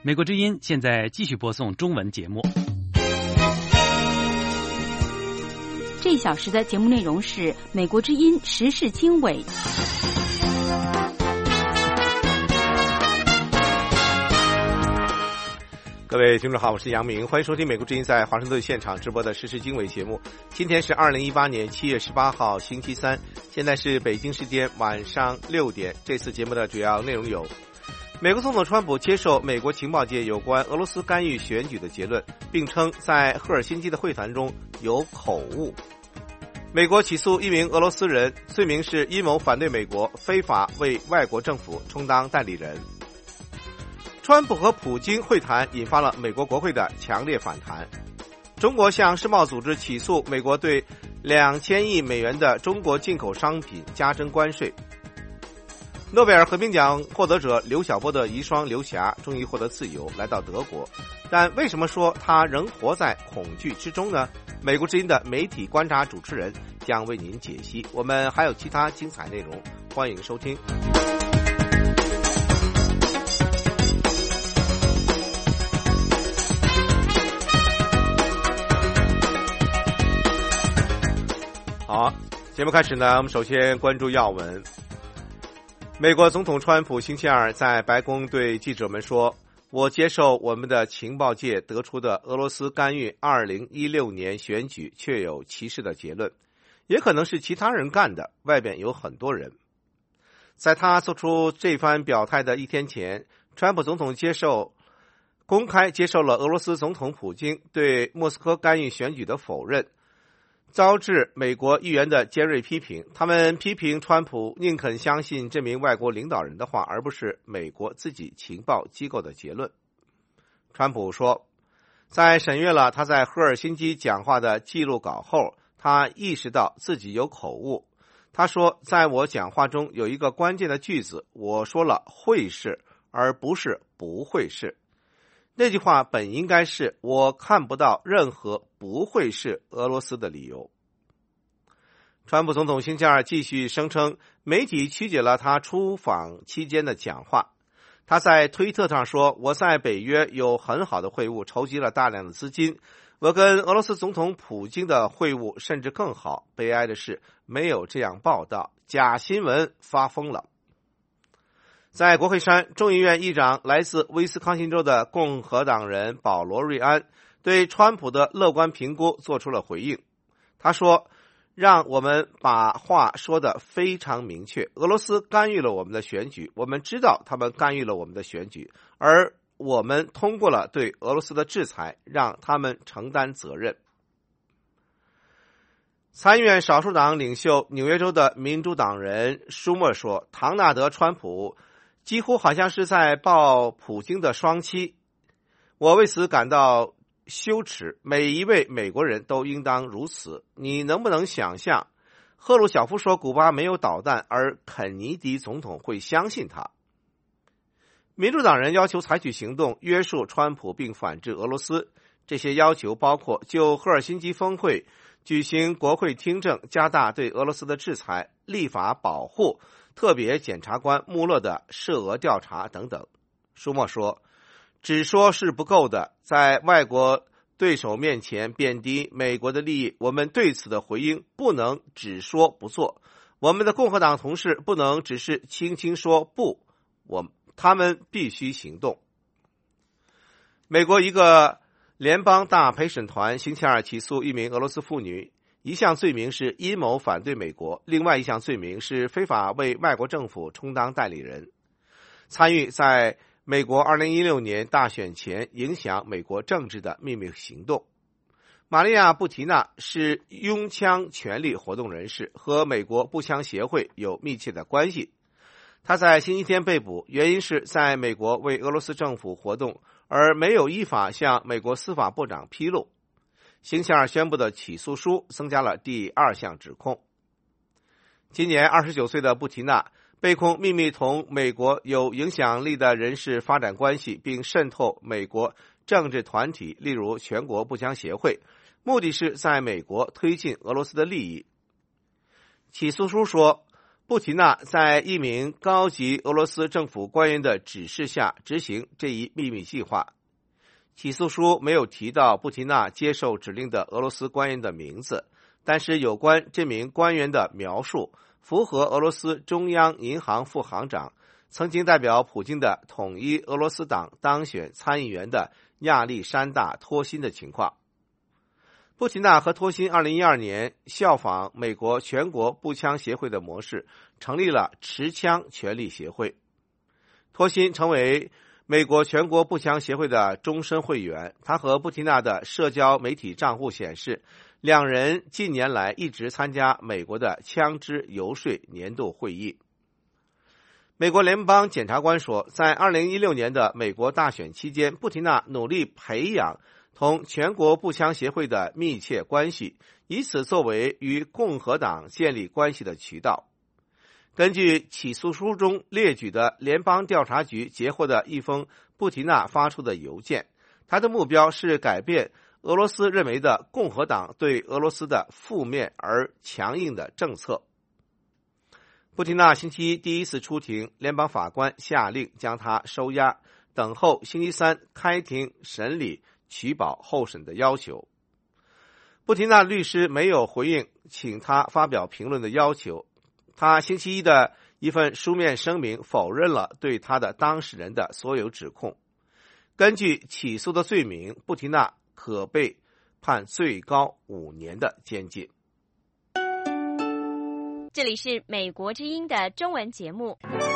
美国之音现在继续播送中文节目。 这一小时的节目内容是美国之音时事经纬。 各位听众好，我是杨明，欢迎收听美国之音在华盛顿现场直播的时事经纬节目。今天是2018年7月18号星期三，现在是北京时间晚上6点。这次节目的主要内容有：美国总统川普接受美国情报界有关俄罗斯干预选举的结论，并称在赫尔辛基的会谈中有口误。美国起诉一名俄罗斯人，罪名是阴谋反对美国，非法为外国政府充当代理人。川普和普京会谈引发了美国国会的强烈反弹。中国向世贸组织起诉美国对2000亿美元的中国进口商品加征关税。诺贝尔和平奖获得者刘晓波的遗孀刘霞终于获得自由，来到德国，但为什么说她仍活在恐惧之中呢？美国之音的媒体观察主持人将为您解析。我们还有其他精彩内容，欢迎收听。好，节目开始呢，我们首先关注要闻。美国总统川普星期二在白宫对记者们说，我接受我们的情报界得出的俄罗斯干预2016年选举确有其事的结论，也可能是其他人干的，外边有很多人。在他做出这番表态的一天前，川普总统公开接受了俄罗斯总统普京对莫斯科干预选举的否认，遭致美国议员的尖锐批评。他们批评川普宁肯相信这名外国领导人的话，而不是美国自己情报机构的结论。川普说，在审阅了他在赫尔辛基讲话的记录稿后，他意识到自己有口误。他说，在我讲话中有一个关键的句子，我说了会是，而不是不会是。那句话本应该是我看不到任何不会是俄罗斯的理由。川普总统星期二继续声称，媒体曲解了他出访期间的讲话。他在推特上说，我在北约有很好的会晤，筹集了大量的资金，我跟俄罗斯总统普京的会晤甚至更好。悲哀的是，没有这样报道，假新闻发疯了。在国会山，众议院议长来自威斯康星州的共和党人保罗·瑞安对川普的乐观评估做出了回应。他说，让我们把话说得非常明确，俄罗斯干预了我们的选举，我们知道他们干预了我们的选举，而我们通过了对俄罗斯的制裁，让他们承担责任。参议院少数党领袖纽约州的民主党人舒默说，唐纳德·川普几乎好像是在抱普京的双膝，我为此感到羞耻，每一位美国人都应当如此。你能不能想象，赫鲁晓夫说古巴没有导弹，而肯尼迪总统会相信他？民主党人要求采取行动约束川普并反制俄罗斯，这些要求包括就赫尔辛基峰会举行国会听证，加大对俄罗斯的制裁，立法保护特别检察官穆勒的涉俄调查等等。舒默说，只说是不够的，在外国对手面前贬低美国的利益，我们对此的回应不能只说不做。我们的共和党同事不能只是轻轻说不，他们必须行动。美国一个联邦大陪审团星期二起诉一名俄罗斯妇女，一项罪名是阴谋反对美国，另外一项罪名是非法为外国政府充当代理人，参与在美国2016年大选前影响美国政治的秘密行动。玛利亚·布提娜是拥枪权利活动人士，和美国步枪协会有密切的关系。她在星期天被捕，原因是在美国为俄罗斯政府活动，而没有依法向美国司法部长披露。星期二宣布的起诉书增加了第2项指控。今年29岁的布提娜被控秘密同美国有影响力的人士发展关系，并渗透美国政治团体，例如全国步枪协会，目的是在美国推进俄罗斯的利益。起诉书说， 布提纳在一名高级俄罗斯政府官员的指示下执行这一秘密计划。起诉书没有提到布提纳接受指令的俄罗斯官员的名字，但是有关这名官员的描述符合俄罗斯中央银行副行长、曾经代表普京的统一俄罗斯党当选参议员的亚历山大·托辛的情况。布提纳和托辛2012年效仿美国全国步枪协会的模式，成立了持枪权利协会。托辛成为美国全国步枪协会的终身会员。他和布提纳的社交媒体账户显示，两人近年来一直参加美国的枪支游说年度会议。美国联邦检察官说，在2016年的美国大选期间，布提纳努力培养同全国步枪协会的密切关系，以此作为与共和党建立关系的渠道。根据起诉书中列举的联邦调查局截获的一封布提纳发出的邮件，他的目标是改变俄罗斯认为的共和党对俄罗斯的负面而强硬的政策。布提纳星期一第一次出庭，联邦法官下令将他收押，等候星期三开庭审理取保候审的要求。布提纳律师没有回应请他发表评论的要求。他星期一的一份书面声明否认了对他的当事人的所有指控。根据起诉的罪名，布提纳可被判最高5年的监禁。 这里是美国之音的中文节目。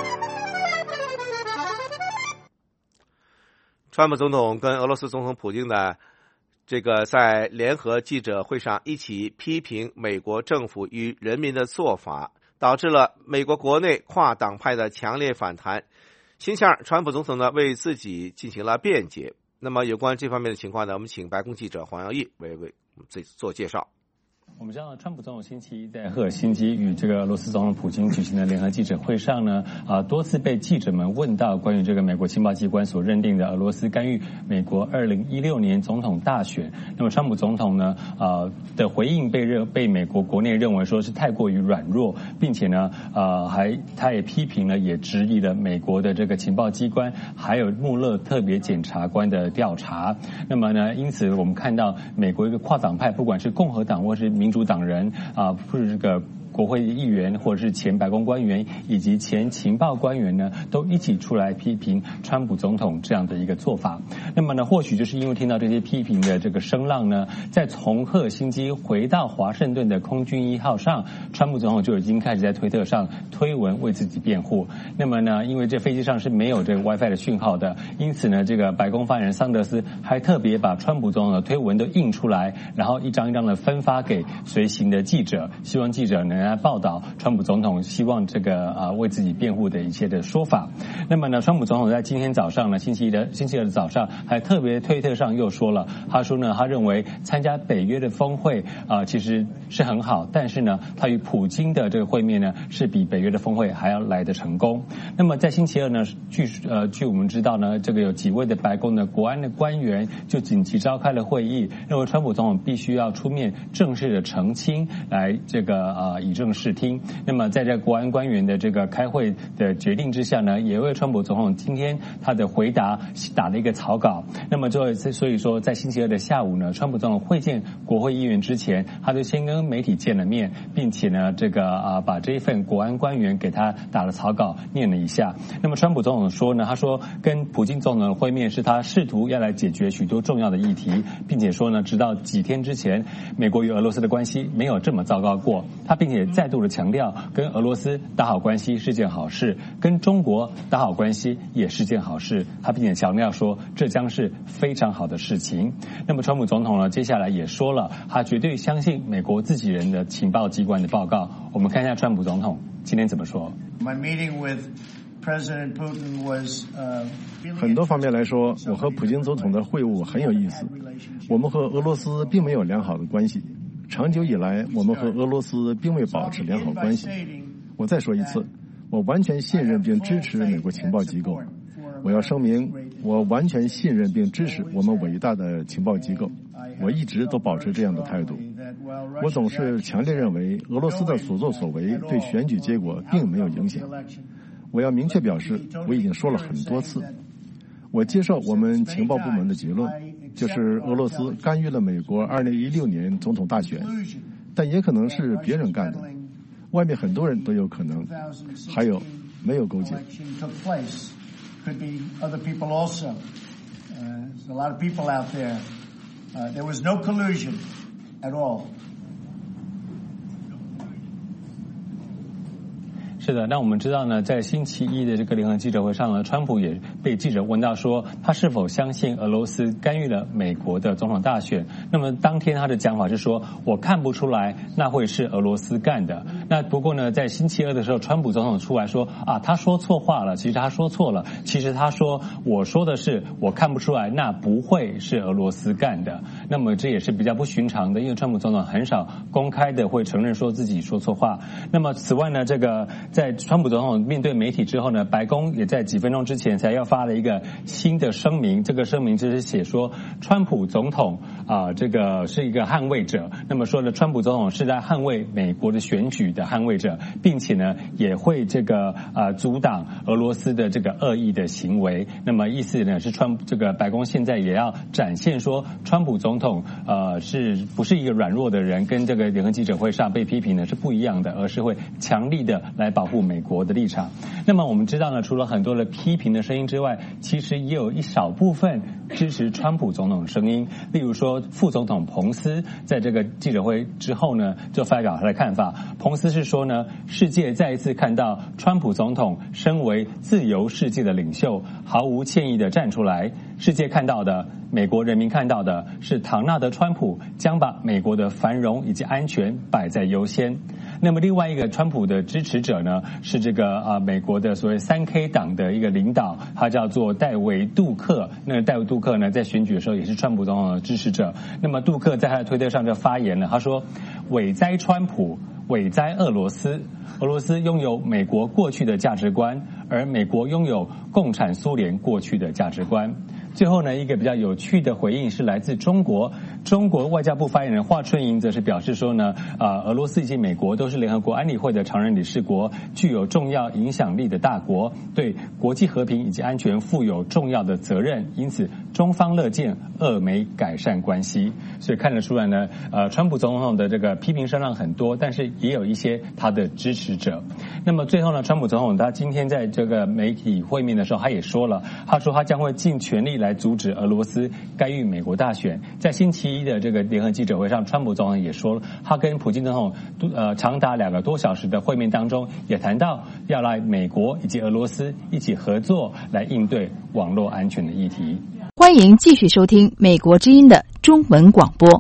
川普总统跟俄罗斯总统普京的在联合记者会上一起批评美国政府与人民的做法，导致了美国国内跨党派的强烈反弹。星期二，川普总统呢为自己进行了辩解。那么有关这方面的情况呢，我们请白宫记者黄耀义为我们做介绍。 我们知道，川普总统星期一在赫尔辛基与这个俄罗斯总统普京举行的联合记者会上呢，多次被记者们问到关于这个美国情报机关所认定的俄罗斯干预美国2016年总统大选。那么川普总统呢，的回应被美国国内认为说是太过于软弱，并且呢，他也批评了，也质疑了美国的这个情报机关还有穆勒特别检察官的调查。那么呢，因此我们看到美国一个跨党派，不管是共和党或是民主党人或者这个国会议员或者是前白宫官员以及前情报官员呢，都一起出来批评川普总统这样的一个做法。那么呢，或许就是因为听到这些批评的这个声浪呢，在从赫尔辛基回到华盛顿的空军1号上，川普总统就已经开始在推特上推文为自己辩护。那么呢，因为这飞机上是没有这个 WiFi 的讯号的，因此呢，这个白宫发言人桑德斯还特别把川普总统的推文都印出来，然后一张一张的分发给随行的记者，希望记者能来报道川普总统希望这个为自己辩护的一切的说法。那么呢，川普总统在今天早上呢，星期二的早上还特别推特上又说了，他说呢，他认为参加北约的峰会其实是很好，但是呢，他与普京的这个会面呢，是比北约的峰会还要来得成功。那么在星期二呢，据我们知道呢，这个有几位的白宫的国安的官员就紧急召开了会议，认为川普总统必须要出面正式的澄清，来这个以正视听。那么在这国安官员的这个开会的决定之下呢，也为川普总统今天他的回答打了一个草稿。那么所以说在星期二的下午呢，川普总统会见国会议员之前，他就先跟媒体见了面，并且呢把这一份国安官员给他打了草稿念了一下。那么川普总统说呢，他说跟普京总统的会面是他试图要来解决许多重要的议题，并且说呢，直到几天之前，美国与俄罗斯的关系没有这么糟糕过。他并且再度的强调，跟俄罗斯打好关系是件好事，跟中国打好关系也是件好事。他并且强调说，这将是非常好的事情。那么川普总统呢，接下来也说了，他绝对相信美国自己人的情报机关的报告。我们看一下川普总统今天怎么说。 很多方面来说，我和普京总统的会晤很有意思。我们和俄罗斯并没有良好的关系，长久以来我们和俄罗斯并未保持良好关系。我再说一次，我完全信任并支持美国情报机构。我要声明，我完全信任并支持我们伟大的情报机构，我一直都保持这样的态度。 我总是强烈认为俄罗斯的所作所为对选举结果并没有影响。我要明确表示，我已经说了很多次，我接受我们情报部门的结论，就是俄罗斯干预了美国2016年总统大选，但也可能是别人干的，外面很多人都有可能，还有没有勾结。 Could be other people also. There's a lot of people out there. There was no collusion at all. 是的，那我们知道呢，在星期一的这个联合记者会上呢，川普也被记者问到说，他是否相信俄罗斯干预了美国的总统大选？那么当天他的讲法是说，我看不出来那会是俄罗斯干的。那不过呢，在星期二的时候，川普总统出来说啊，他说错话了，其实他说错了，其实他说我说的是我看不出来，那不会是俄罗斯干的。那么这也是比较不寻常的，因为川普总统很少公开的会承认说自己说错话。那么此外呢，这个在川普总统面对媒体之后呢，白宫也在几分钟之前才要发了一个新的声明，这个声明就是写说川普总统这个是一个捍卫者，那么说呢，川普总统是在捍卫美国的选举的捍卫者，并且呢也会这个阻挡俄罗斯的这个恶意的行为。那么意思呢是这个白宫现在也要展现说川普总统是不是一个软弱的人，跟这个联合记者会上被批评呢是不一样的，而是会强力的来保护美国的立场。那么我们知道呢，除了很多的批评的声音之外，其实也有一少部分支持川普总统的声音。例如说，副总统彭斯在这个记者会之后呢，就发表他的看法。彭斯是说呢，世界再一次看到川普总统身为自由世界的领袖，毫无歉意的站出来。世界看到的，美国人民看到的是唐纳德·川普将把美国的繁荣以及安全摆在优先。那么另外一个川普的支持者呢，是这个美国的所谓3K 党的一个领导，他叫做戴维·杜克。那戴维·杜克呢，在选举的时候也是川普总统的支持者。那么杜克在他的推特上就发言了，他说：“伟哉川普，伟哉俄罗斯。俄罗斯拥有美国过去的价值观，而美国拥有共产苏联过去的价值观。”最后呢，一个比较有趣的回应是来自中国。中国外交部发言人华春莹则是表示说呢，俄罗斯以及美国都是联合国安理会的常任理事国，具有重要影响力的大国，对国际和平以及安全负有重要的责任，因此中方乐见俄美改善关系。所以看得出来呢，川普总统的这个批评声浪很多，但是也有一些他的支持者。那么最后呢，川普总统他今天在这个媒体会面的时候，他也说了，他说他将会尽全力来阻止俄罗斯干预美国大选。在星期一的这个联合记者会上，川普总统也说了，他跟普京总统长达2个多小时的会面当中，也谈到要来美国以及俄罗斯一起合作来应对网络安全的议题。 欢迎继续收听美国之音的中文广播。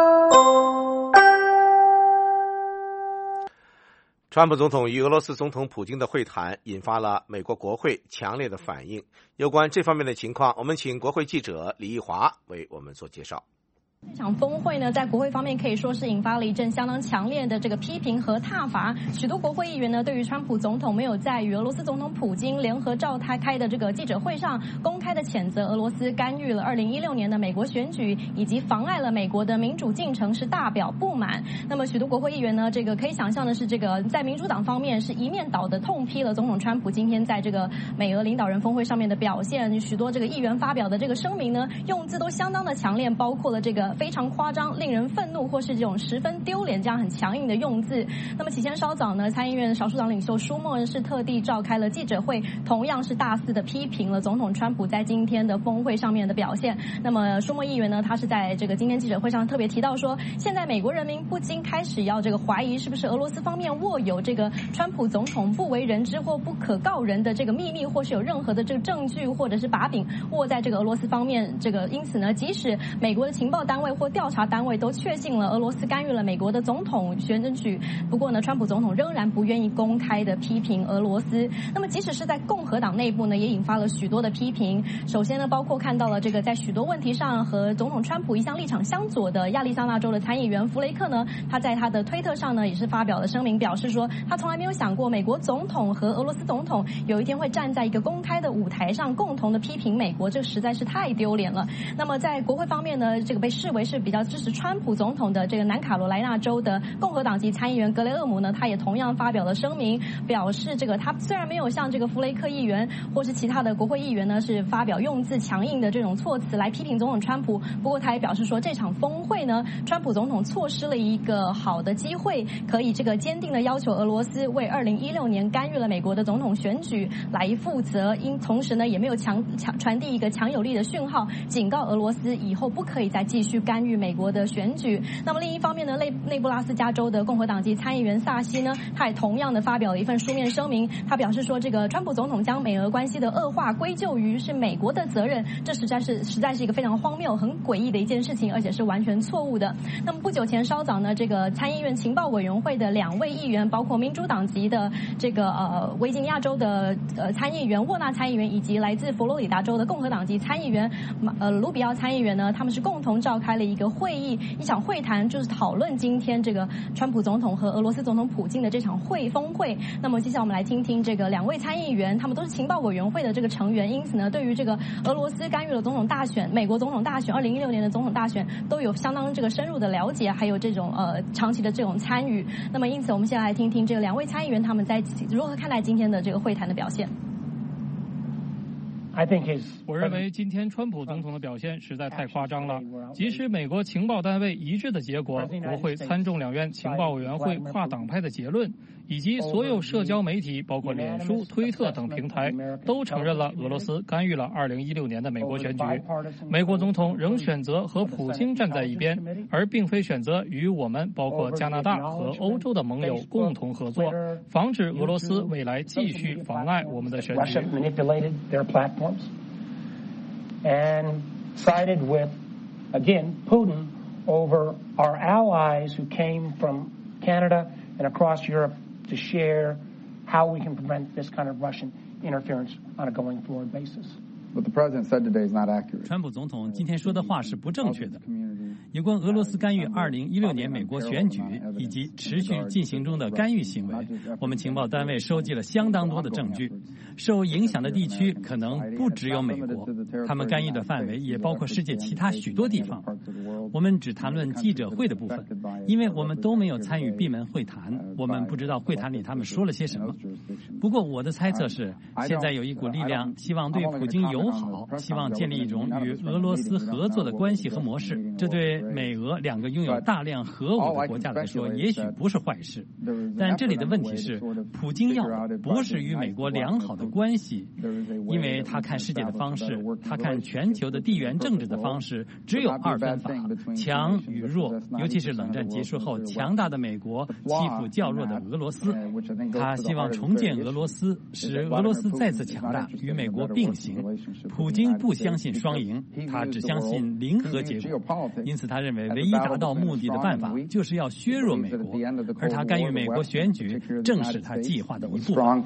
川普总统与俄罗斯总统普京的会谈引发了美国国会强烈的反应。有关这方面的情况，我们请国会记者李义华为我们做介绍。 这场峰会呢，在国会方面可以说是引发了一阵相当强烈的这个批评和挞伐。许多国会议员呢，对于川普总统没有在与俄罗斯总统普京联合召开的这个记者会上公开的谴责俄罗斯干预了2016年的美国选举，以及妨碍了美国的民主进程，是大表不满。那么许多国会议员呢，这个可以想象的是，这个在民主党方面是一面倒的痛批了总统川普今天在这个美俄领导人峰会上面的表现。许多这个议员发表的这个声明呢，用字都相当的强烈，包括了这个非常夸张、令人愤怒或是这种十分丢脸这样很强硬的用字。那么起先稍早呢，参议院少数党领袖舒默是特地召开了记者会，同样是大肆的批评了总统川普在今天的峰会上面的表现。那么舒默议员呢，他是在这个今天记者会上特别提到说，现在美国人民不禁开始要这个怀疑，是不是俄罗斯方面握有这个川普总统不为人知或不可告人的这个秘密，或是有任何的这个证据或者是把柄握在这个俄罗斯方面。这个因此呢，即使美国的情报单位或调查单位都确信了俄罗斯干预了美国的总统选举，不过呢，川普总统仍然不愿意公开的批评俄罗斯。那么即使是在共和党内部呢，也引发了许多的批评。首先呢，包括看到了这个在许多问题上和总统川普一向立场相左的亚利桑那州的参议员弗雷克呢，他在他的推特上呢也是发表了声明，表示说他从来没有想过美国总统和俄罗斯总统有一天会站在一个公开的舞台上共同的批评美国，这实在是太丢脸了。那么在国会方面呢，这个被释视为是比较支持川普总统的这个南卡罗来纳州的共和党籍参议员格雷厄姆呢，他也同样发表了声明，表示这个他虽然没有像这个弗雷克议员或是其他的国会议员呢是发表用字强硬的这种措辞来批评总统川普，不过他也表示说这场峰会呢，川普总统错失了一个好的机会，可以这个坚定的要求俄罗斯为2016年干预了美国的总统选举来负责，同时呢也没有传递一个强有力的讯号，警告俄罗斯以后不可以再继续干预美国的选举。那么另一方面呢，内布拉斯加州的共和党籍参议员萨西呢，他也同样的发表了一份书面声明，他表示说这个川普总统将美俄关系的恶化归咎于是美国的责任，这实在是一个非常荒谬很诡异的一件事情，而且是完全错误的。那么不久前稍早呢，这个参议院情报委员会的2位议员，包括民主党籍的这个维吉尼亚州的参议员沃纳参议员，以及来自佛罗里达州的共和党籍参议员卢比奥参议员呢，他们是共同召开了一个会议，一场会谈，就是讨论今天这个川普总统和俄罗斯总统普京的这场峰会。那么接下来我们来听听这个2位参议员，他们都是情报委员会的这个成员，因此呢，对于这个俄罗斯干预了总统大选，美国总统大选2016年的总统大选都有相当这个深入的了解，还有这种长期的这种参与。那么因此我们现在来听听这个2位参议员他们在如何看待今天的这个会谈的表现。 我认为今天川普总统的表现实在太夸张了。即使美国情报单位一致的结果，国会参众两院情报委员会跨党派的结论，以及所有社交媒体，包括脸书、推特等平台，都承认了俄罗斯干预了2016年的美国选举。美国总统仍选择和普京站在一边，而并非选择与我们，包括加拿大和欧洲的盟友共同合作，防止俄罗斯未来继续妨碍我们的选举。 And sided with, again, Putin over our allies who came from Canada and across Europe to share how we can prevent this kind of Russian interference on a going forward basis. What the president said today is not accurate. 川普总统今天说的话是不正确的。有关俄罗斯干预2016年美国选举以及持续进行中的干预行为，我们情报单位收集了相当多的证据。受影响的地区可能不只有美国，他们干预的范围也包括世界其他许多地方。我们只谈论记者会的部分，因为我们都没有参与闭门会谈，我们不知道会谈里他们说了些什么。不过我的猜测是，现在有一股力量希望对普京友好，希望建立一种与俄罗斯合作的关系和模式，这对美俄2个拥有大量核武的国家来说也许不是坏事。但这里的问题是，普京要的不是与美国良好的关系，因为他看世界的方式，他看全球的地缘政治的方式只有2分法，强与弱，尤其是冷战结束后强大的美国欺负较弱的俄罗斯。他希望重建俄罗斯，使俄罗斯再次强大，与美国并行。普京不相信双赢，他只相信零和结果，因此他认为唯一达到目的的办法就是要削弱美国，而他干预美国选举正是他计划的一部分。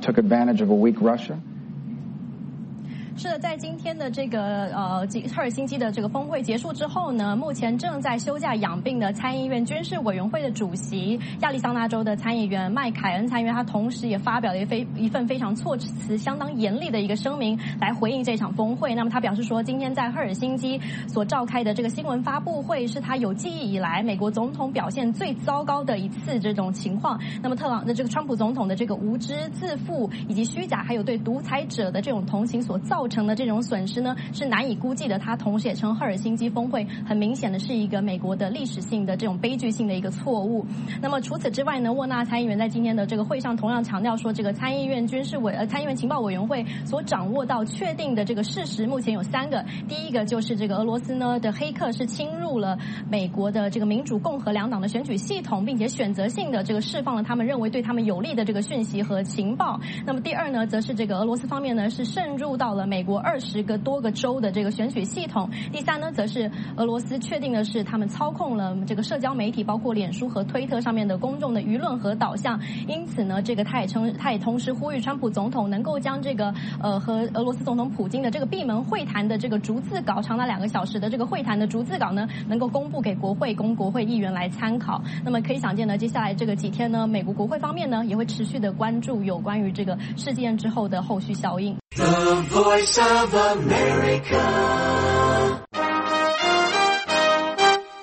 是的，在今天的这个赫尔辛基的这个峰会结束之后呢，目前正在休假养病的参议院军事委员会的主席亚利桑那州的参议员麦凯恩参议员，他同时也发表了一份非常措辞相当严厉的一个声明来回应这场峰会。那么他表示说，今天在赫尔辛基所召开的这个新闻发布会是他有记忆以来美国总统表现最糟糕的一次这种情况。那么这个川普总统的这个无知自负以及虚假，还有对独裁者的这种同情所造成的这种损失呢，是难以估计的。他同时也称赫尔辛基峰会很明显的是一个美国的历史性的这种悲剧性的一个错误。那么除此之外呢，沃纳参议员在今天的这个会上同样强调说，这个参议院情报委员会所掌握到确定的这个事实，目前有3个。第一个就是这个俄罗斯呢的黑客是侵入了美国的这个民主共和2党的选举系统，并且选择性的这个释放了他们认为对他们有利的这个讯息和情报。那么第2呢，则是这个俄罗斯方面呢是渗入到了美国20多个州的这个选举系统。第3呢，则是俄罗斯确定的是他们操控了这个社交媒体，包括脸书和推特上面的公众的舆论和导向。因此呢，这个他也同时呼吁川普总统能够将这个和俄罗斯总统普京的这个闭门会谈的这个逐字稿，长达2个小时的这个会谈的逐字稿呢，能够公布给国会，供国会议员来参考。那么可以想见呢，接下来这个几天呢，美国国会方面呢也会持续的关注有关于这个事件之后的后续效应。 The Voice of America.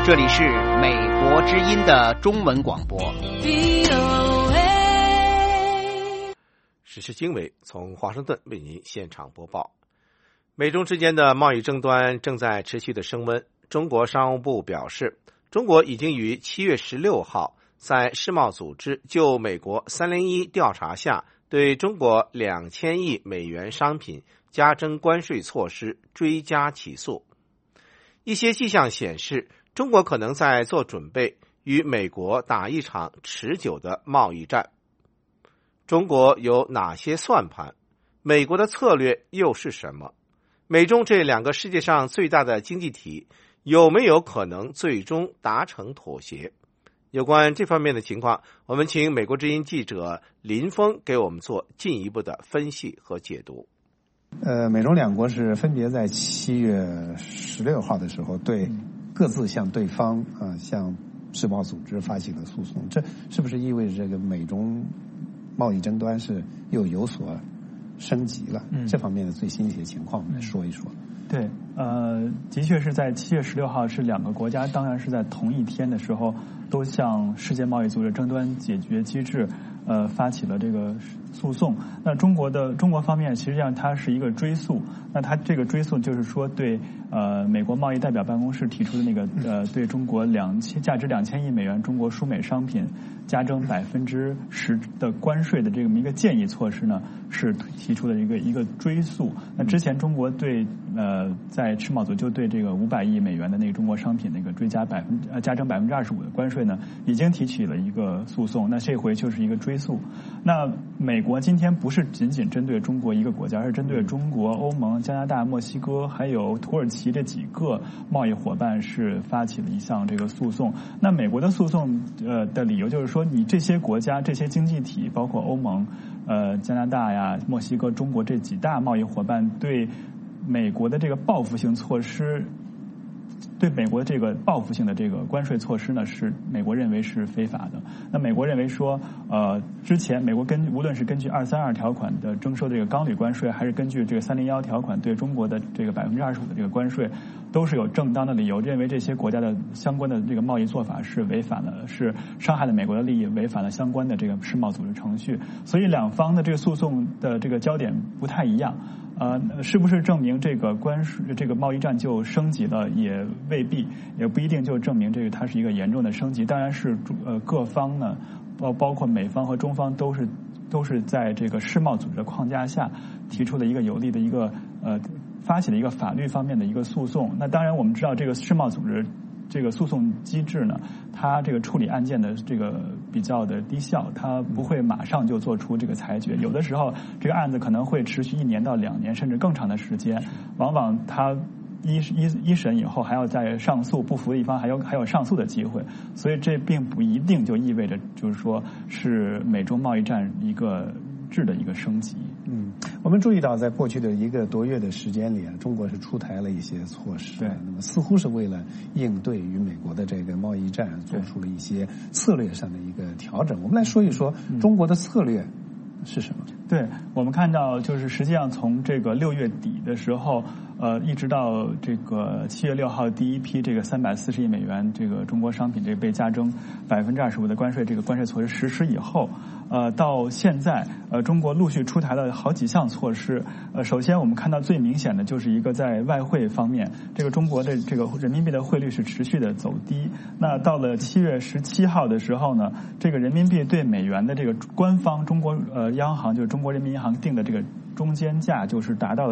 这里是美国之音的中文广播。 时事经纬从华盛顿为您现场播报。美中之间的贸易争端正在持续的升温。中国商务部表示，中国已经于7月16号在世贸组织就美国301调查下对中国2000亿美元商品加征关税措施追加起诉。一些迹象显示，中国可能在做准备，与美国打一场持久的贸易战。中国有哪些算盘？美国的策略又是什么？美中这两个世界上最大的经济体有没有可能最终达成妥协？有关这方面的情况，我们请美国之音记者林峰给我们做进一步的分析和解读。 美中两国是分别在7月16号的时候对各自向对方向世贸组织发起了诉讼，这是不是意味着这个美中贸易争端是又有所升级了？这方面的最新一些情况我们来说一说。 对，的确是在7月16号是两个国家，当然是在同一天的时候，都向世界贸易组织争端解决机制发起了这个诉讼。那中国方面实际上它是一个追诉，那它这个追诉就是说对美国贸易代表办公室提出的那个对中国价值2000亿美元中国输美商品加征10%的关税的这么一个建议措施呢，是提出的一个追诉。那之前中国对在世贸组就对这个500亿美元的那个中国商品那个追加加征25%的关税呢，已经提起了一个诉讼。那这回就是一个追诉。那美国今天不是仅仅针对中国一个国家，而是针对中国、欧盟、加拿大、墨西哥还有土耳其这几个贸易伙伴是发起了一项这个诉讼。那美国的诉讼的理由就是说，你这些国家、这些经济体，包括欧盟、加拿大呀、墨西哥、中国这几大贸易伙伴对美国的这个报复性措施，对美国这个报复性的这个关税措施呢，是美国认为是非法的。那美国认为说，之前美国无论是根据232条款的征收这个钢铝关税，还是根据这个301条款对中国的这个25%的这个关税，都是有正当的理由，认为这些国家的相关的这个贸易做法是违反了，是伤害了美国的利益，违反了相关的这个世贸组织程序。所以两方的这个诉讼的这个焦点不太一样。是不是证明这个这个贸易战就升级了？也未必，也不一定就证明这个它是一个严重的升级。当然是各方呢，包括美方和中方都是在这个世贸组织的框架下提出了一个有利的一个发起了一个法律方面的一个诉讼。那当然我们知道这个世贸组织这个诉讼机制呢，它这个处理案件的这个比较的低效，它不会马上就做出这个裁决，有的时候这个案子可能会持续1年到2年甚至更长的时间，往往它一审以后还要再上诉，不服的一方还有上诉的机会，所以这并不一定就意味着就是说是美中贸易战一个质的一个升级。 我们注意到在过去的1个多月的时间里中国是出台了一些措施，对，那么似乎是为了应对与美国的这个贸易战做出了一些策略上的一个调整。我们来说一说中国的策略是什么？ 对，我们看到就是实际上从这个6月底的时候，一直到这个7月6号第一批这个340亿美元这个中国商品这个被加征25%的关税，这个关税措施实施以后，到现在中国陆续出台了好几项措施。首先我们看到最明显的就是一个在外汇方面，这个中国的这个人民币的汇率是持续的走低。那到了7月17号的时候呢，这个人民币对美元的这个官方中国央行就是中国人民银行定的这个中间价就是达到了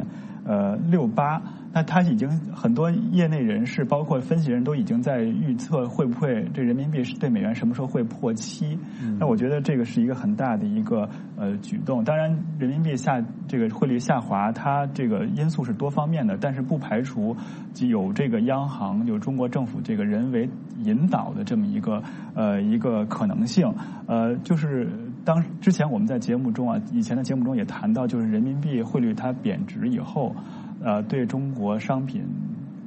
6.68，那它已经很多业内人士包括分析人都已经在预测会不会这人民币对美元什么时候会破7。那我觉得这个是一个很大的一个举动。当然人民币这个汇率下滑，它这个因素是多方面的，但是不排除有这个央行有中国政府这个人为引导的这么一个可能性。就是之前我们在节目中以前的节目中也谈到，就是人民币汇率它贬值以后，对中国商品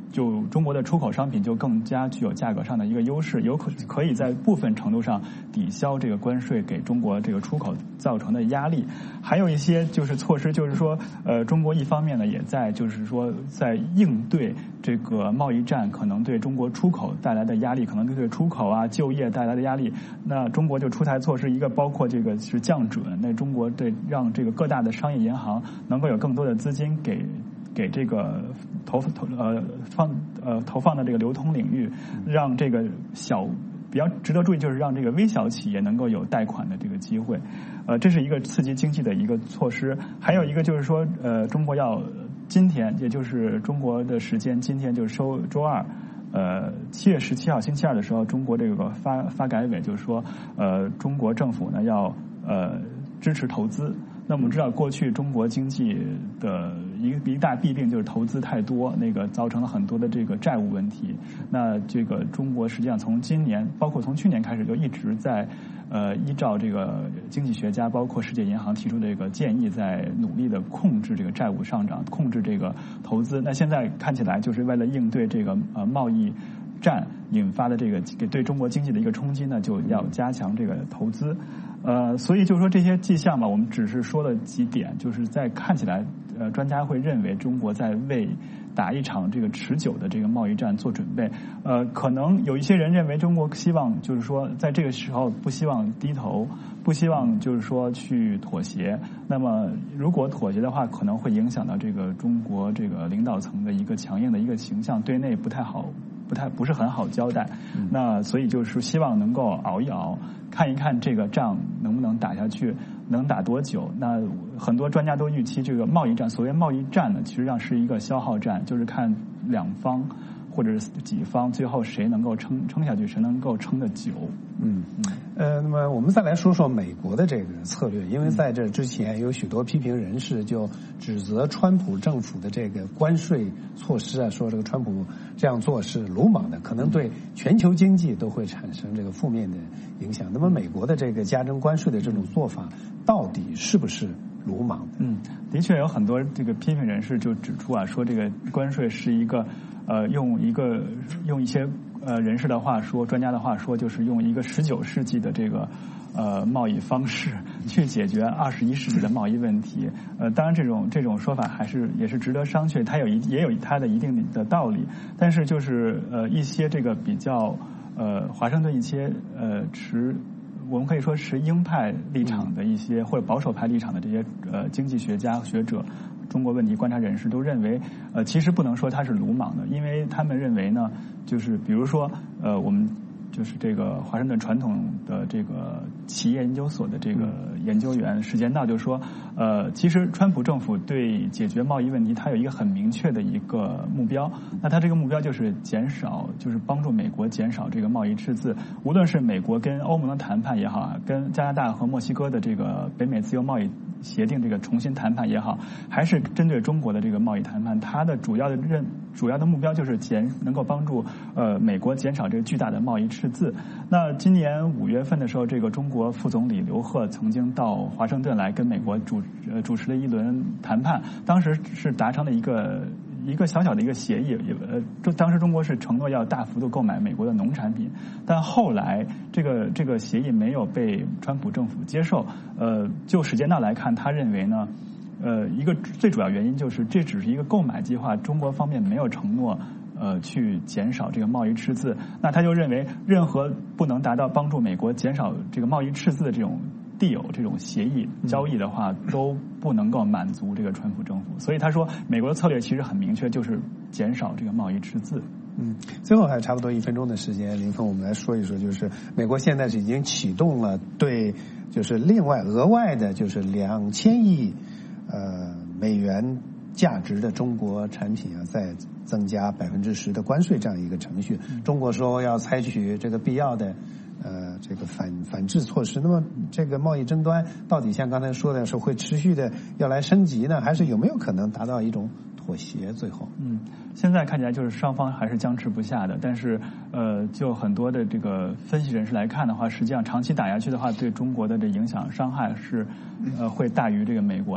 就中国的出口商品就更加具有价格上的一个优势，可以在部分程度上抵消这个关税给中国这个出口造成的压力。还有一些就是措施，就是说中国一方面呢也在就是说在应对这个贸易战可能对中国出口带来的压力，可能对出口啊就业带来的压力，那中国就出台措施，一个包括这个是降准，那中国对让这个各大的商业银行能够有更多的资金给这个投放的这个流通领域，让这个比较值得注意，就是让这个微小企业能够有贷款的这个机会，这是一个刺激经济的一个措施。还有一个就是说，中国要今天，也就是中国的时间，今天就是周二，7月17号星期二的时候，中国这个发改委就是说，中国政府呢要支持投资。那我们知道，过去中国经济的一大弊病就是投资太多，那个造成了很多的这个债务问题。那这个中国实际上从今年，包括从去年开始，就一直在依照这个经济学家，包括世界银行提出的这个建议，在努力的控制这个债务上涨，控制这个投资。那现在看起来，就是为了应对这个贸易战引发的这个对中国经济的一个冲击呢，就要加强这个投资。所以就是说这些迹象嘛，我们只是说了几点，就是在看起来，专家会认为中国在为打一场这个持久的这个贸易战做准备。可能有一些人认为中国希望就是说在这个时候不希望低头，不希望就是说去妥协。那么如果妥协的话，可能会影响到这个中国这个领导层的一个强硬的一个形象，对内不是很好交代。那所以就是希望能够熬一熬，看一看这个仗能不能打下去，能打多久。那很多专家都预期这个贸易战，所谓贸易战呢，其实上是一个消耗战，就是看两方或者是几方最后谁能够撑下去，谁能够撑得久。 那么我们再来说说美国的这个策略，因为在这之前有许多批评人士就指责川普政府的这个关税措施啊，说这个川普这样做是鲁莽的，可能对全球经济都会产生这个负面的影响。那么美国的这个加征关税的这种做法，到底是不是鲁莽的？ 的确有很多这个批评人士就指出啊，说这个关税是一个用一些人士的话说，专家的话说，就是用一个19世纪的这个贸易方式去解决21世纪的贸易问题。当然这种说法也是值得商榷，它也有它的一定的道理。但是就是一些这个比较华盛顿一些我们可以说是鹰派立场的一些或者保守派立场的这些经济学家学者，中国问题观察人士都认为，其实不能说它是鲁莽的，因为他们认为呢，就是比如说我们就是这个华盛顿传统的这个企业研究所的这个研究员史坚道就说，其实川普政府对解决贸易问题，它有一个很明确的一个目标，那它这个目标就是就是帮助美国减少这个贸易赤字，无论是美国跟欧盟的谈判也好，跟加拿大和墨西哥的这个北美自由贸易协定这个重新谈判也好，还是针对中国的这个贸易谈判，它的主要的目标就是能够帮助美国减少这个巨大的贸易赤字。那今年5月份的时候，这个中国副总理刘鹤曾经到华盛顿来跟美国主持了一轮谈判，当时是达成了一个小小的一个协议，当时中国是承诺要大幅度购买美国的农产品，但后来这个协议没有被川普政府接受。就史坚道来看，他认为呢，一个最主要原因就是这只是一个购买计划，中国方面没有承诺去减少这个贸易赤字。那他就认为任何不能达到帮助美国减少这个贸易赤字的这种deal这种协议交易的话，都不能够满足这个川普政府。所以他说，美国的策略其实很明确，就是减少这个贸易赤字。 最后还差不多1分钟的时间，林峰，我们来说一说，就是美国现在是已经启动了对，就是另外额外的，就是2000亿美元价值的中国产品啊，再增加10%的关税这样一个程序。中国说要采取这个必要的这个反制措施。那么这个贸易争端到底像刚才说的是会持续的要来升级呢，还是有没有可能达到一种妥协？最后现在看起来就是双方还是僵持不下的，但是就很多的这个分析人士来看的话，实际上长期打下去的话，对中国的这影响伤害是会大于这个美国的。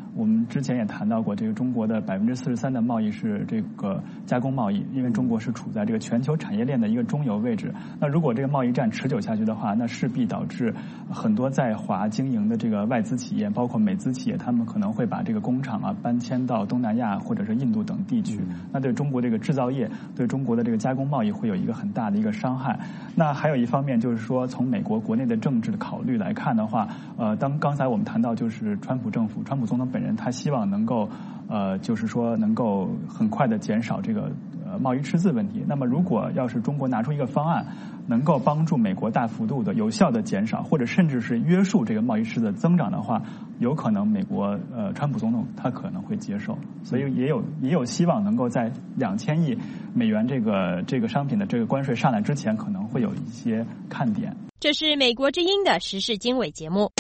我们之前也谈到过，这个中国的43%的贸易是这个加工贸易，因为中国是处在这个全球产业链的一个中游位置。那如果这个贸易战持久下去的话，那势必导致很多在华经营的这个外资企业，包括美资企业，他们可能会把这个工厂搬迁到东南亚或者是印度等地区。那对中国这个制造业，对中国的这个加工贸易会有一个很大的一个伤害。那还有一方面就是说，从美国国内的政治的考虑来看的话，刚才我们谈到就是川普政府、川普总统本人，他希望能够就是说能够很快的减少这个贸易赤字问题。那么如果要是中国拿出一个方案，能够帮助美国大幅度的有效的减少，或者甚至是约束这个贸易赤字的增长的话，有可能美国川普总统他可能会接受，所以也有希望能够在2000亿美元这个商品的这个关税上来之前，可能会有一些看点。 这是美国之音的时事经纬节目。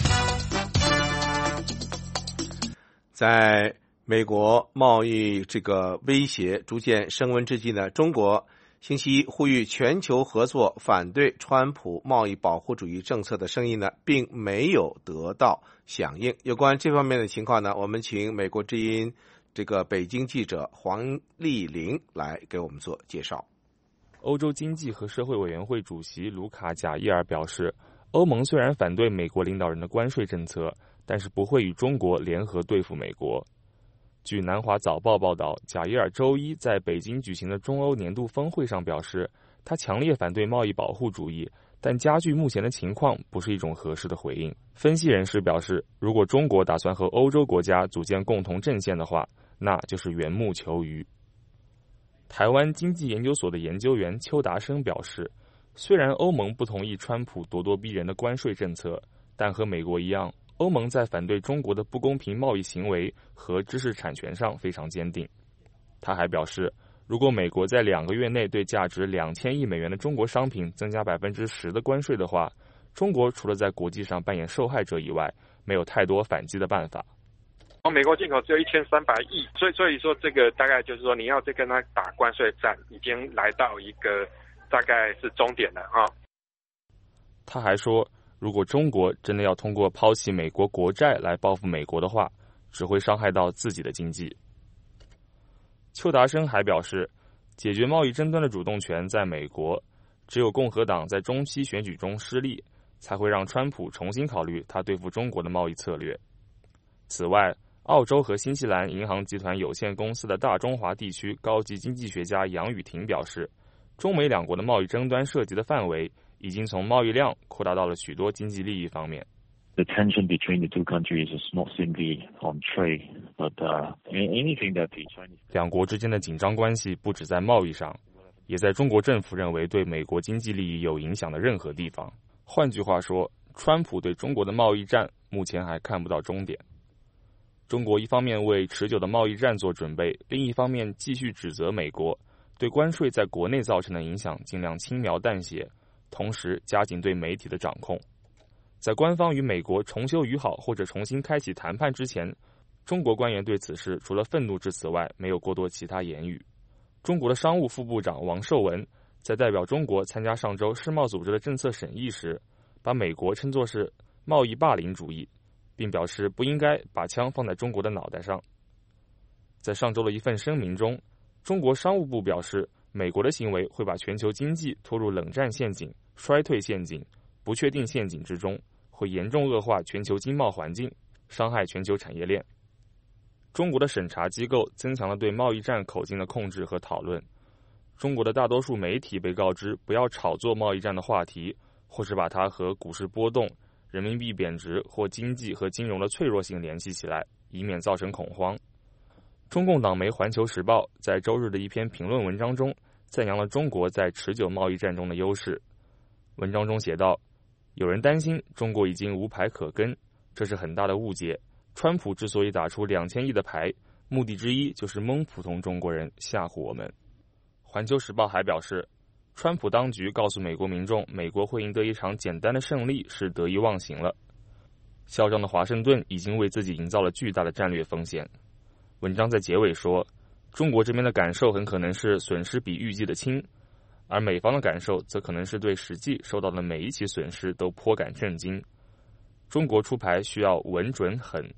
在美国贸易这个威胁逐渐升温之际呢，中国星期一呼吁全球合作反对川普贸易保护主义政策的声音呢，并没有得到响应。有关这方面的情况呢，我们请美国之音这个北京记者黄丽玲来给我们做介绍。 欧洲经济和社会委员会主席卢卡·贾伊尔表示，欧盟虽然反对美国领导人的关税政策，但是不会与中国联合对付美国。据南华早报报道，贾伊尔周一在北京举行的中欧年度峰会上表示，他强烈反对贸易保护主义，但加剧目前的情况不是一种合适的回应。分析人士表示，如果中国打算和欧洲国家组建共同阵线的话，那就是缘木求鱼。台湾经济研究所的研究员邱达生表示，虽然欧盟不同意川普咄咄逼人的关税政策，但和美国一样，欧盟在反对中国的不公平贸易行为和知识产权上非常坚定。他还表示，如果美国在2个月内对价值2000亿美元的中国商品增加10%的关税的话，中国除了在国际上扮演受害者以外，没有太多反击的办法。 美国进口只有1300亿，所以说这个大概就是说，你要再跟他打关税战，已经来到一个大概是终点了哈。 他还说，如果中国真的要通过抛弃美国国债来报复美国的话，只会伤害到自己的经济。邱达生还表示，解决贸易争端的主动权在美国，只有共和党在中期选举中失利，才会让川普重新考虑他对付中国的贸易策略。此外，澳洲和新西兰银行集团有限公司的大中华地区高级经济学家杨宇霆表示，中美两国的贸易争端涉及的范围已经从贸易量扩大到了许多经济利益方面。 The tension between the two countries is not simply on trade, but anything that the Chinese... 两国之间的紧张关系不只在贸易上，也在中国政府认为对美国经济利益有影响的任何地方。换句话说，川普对中国的贸易战目前还看不到终点。中国一方面为持久的贸易战做准备，另一方面继续指责美国对关税在国内造成的影响尽量轻描淡写，同时加紧对媒体的掌控。在官方与美国重修于好或者重新开启谈判之前，中国官员对此事除了愤怒之词外，没有过多其他言语。中国的商务副部长王受文在代表中国参加上周世贸组织的政策审议时，把美国称作是贸易霸凌主义，并表示不应该把枪放在中国的脑袋上。在上周的一份声明中，中国商务部表示，美国的行为会把全球经济拖入冷战陷阱、衰退陷阱、不确定陷阱之中，会严重恶化全球经贸环境，伤害全球产业链。中国的审查机构增强了对贸易战口径的控制和讨论。中国的大多数媒体被告知不要炒作贸易战的话题，或是把它和股市波动、人民币贬值或经济和金融的脆弱性联系起来，以免造成恐慌。中共党媒《环球时报》在周日的一篇评论文章中赞扬了中国在持久贸易战中的优势。文章中写道，有人担心中国已经无牌可跟，这是很大的误解。川普之所以打出2000亿的牌，目的之一就是蒙普通中国人，吓唬我们。《环球时报》还表示，川普当局告诉美国民众，美国会赢得一场简单的胜利是得意忘形了。嚣张的华盛顿已经为自己营造了巨大的战略风险。文章在结尾说，中国这边的感受很可能是损失比预计的轻，而美方的感受则可能是对实际受到的每一起损失都颇感震惊。中国出牌需要稳准狠，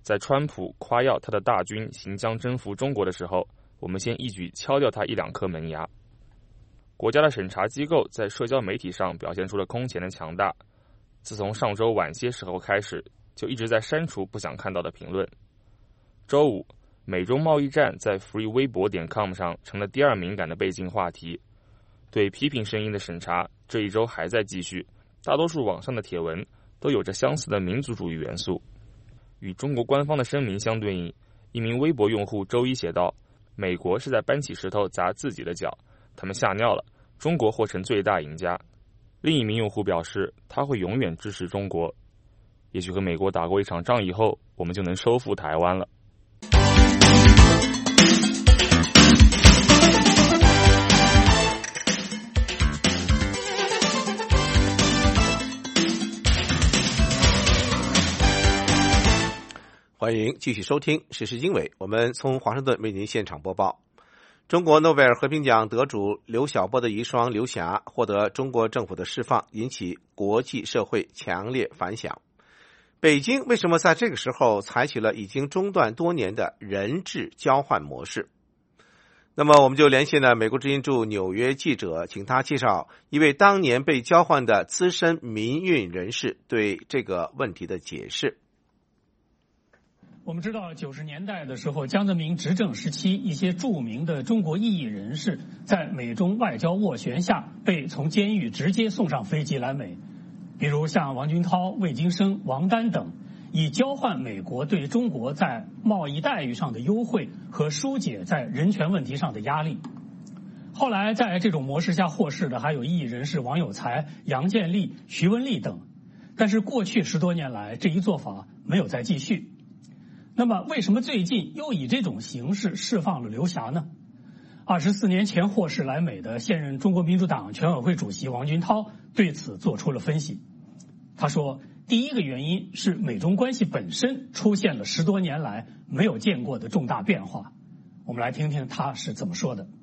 在川普夸耀他的大军行将征服中国的时候，我们先一举敲掉他1-2颗门牙。国家的审查机构在社交媒体上表现出了空前的强大，自从上周晚些时候开始，就一直在删除不想看到的评论。周五，美中贸易战在 freeweibo.com 上成了第2敏感的背景话题。对批评声音的审查这一周还在继续，大多数网上的帖文都有着相似的民族主义元素。与中国官方的声明相对应，一名微博用户周一写道：美国是在搬起石头砸自己的脚，他们吓尿了，中国或成最大赢家。另一名用户表示，他会永远支持中国，也许和美国打过一场仗以后，我们就能收复台湾了。 欢迎继续收听时事经纬，我们从华盛顿为您现场播报。中国诺贝尔和平奖得主刘晓波的遗孀刘霞获得中国政府的释放，引起国际社会强烈反响。北京为什么在这个时候采取了已经中断多年的人质交换模式？那么我们就连线了美国之音驻纽约记者，请他介绍一位当年被交换的资深民运人士对这个问题的解释。 我们知道90年代的时候，江泽民执政时期，一些著名的中国异议人士在美中外交斡旋下被从监狱直接送上飞机来美，比如像王军涛、魏京生、王丹等，以交换美国对中国在贸易待遇上的优惠和疏解在人权问题上的压力。后来在这种模式下获释的还有异议人士王有才、杨建立、徐文丽等，但是过去10多年来，这一做法没有再继续。那么为什么最近又以这种形式释放了刘霞呢？24年前获释来美的现任中国民主党全委会主席王军涛对此做出了分析。他说，第一个原因是美中关系本身出现了10多年来没有见过的重大变化。我们来听听他是怎么说的。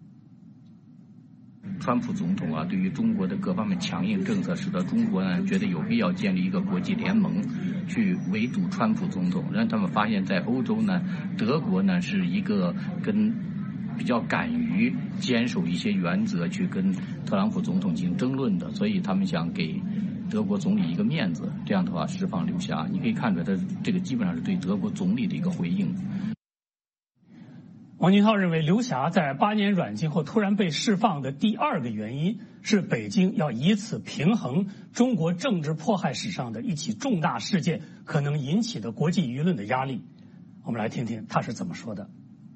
川普总统对于中国的各方面强硬政策，使得中国呢觉得有必要建立一个国际联盟，去围堵川普总统。让他们发现，在欧洲呢，德国呢是一个比较敢于坚守一些原则，去跟特朗普总统进行争论的，所以他们想给德国总理一个面子，这样的话释放刘霞。你可以看出来，他这个基本上是对德国总理的一个回应。 王军涛认为，刘霞在8年软禁后突然被释放的第2个原因是北京要以此平衡中国政治迫害史上的一起重大事件可能引起的国际舆论的压力。我们来听听他是怎么说的。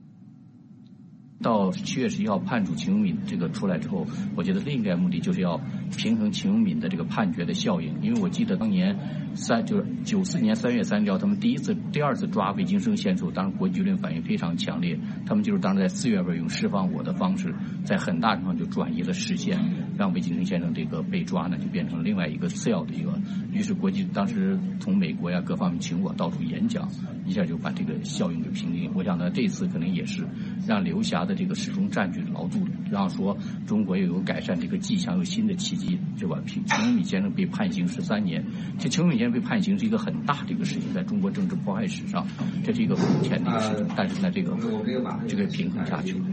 到7月11号判处秦永敏这个出来之后，我觉得另一个目的就是要平衡秦永敏的这个判决的效应。因为我记得当年94年3月3号他们第二次抓魏京生先生，当时国际舆论反应非常强烈，他们就是当时在4月份用释放我的方式，在很大程度上就转移了视线，让魏京生先生这个被抓呢就变成了另外一个次要的一个。于是国际当时从美国各方面请我到处演讲，一下就把这个效应给平定。我想呢，这次可能也是让刘霞的这个始终占据牢住了，让说中国又有改善这个迹象，有新的契机，就把秦永敏先生被判刑13年。这秦永敏先生被判刑是一个很大的一个事情，在中国政治迫害史上，这是一个空前的一个事情。但是呢，这个平衡下去了。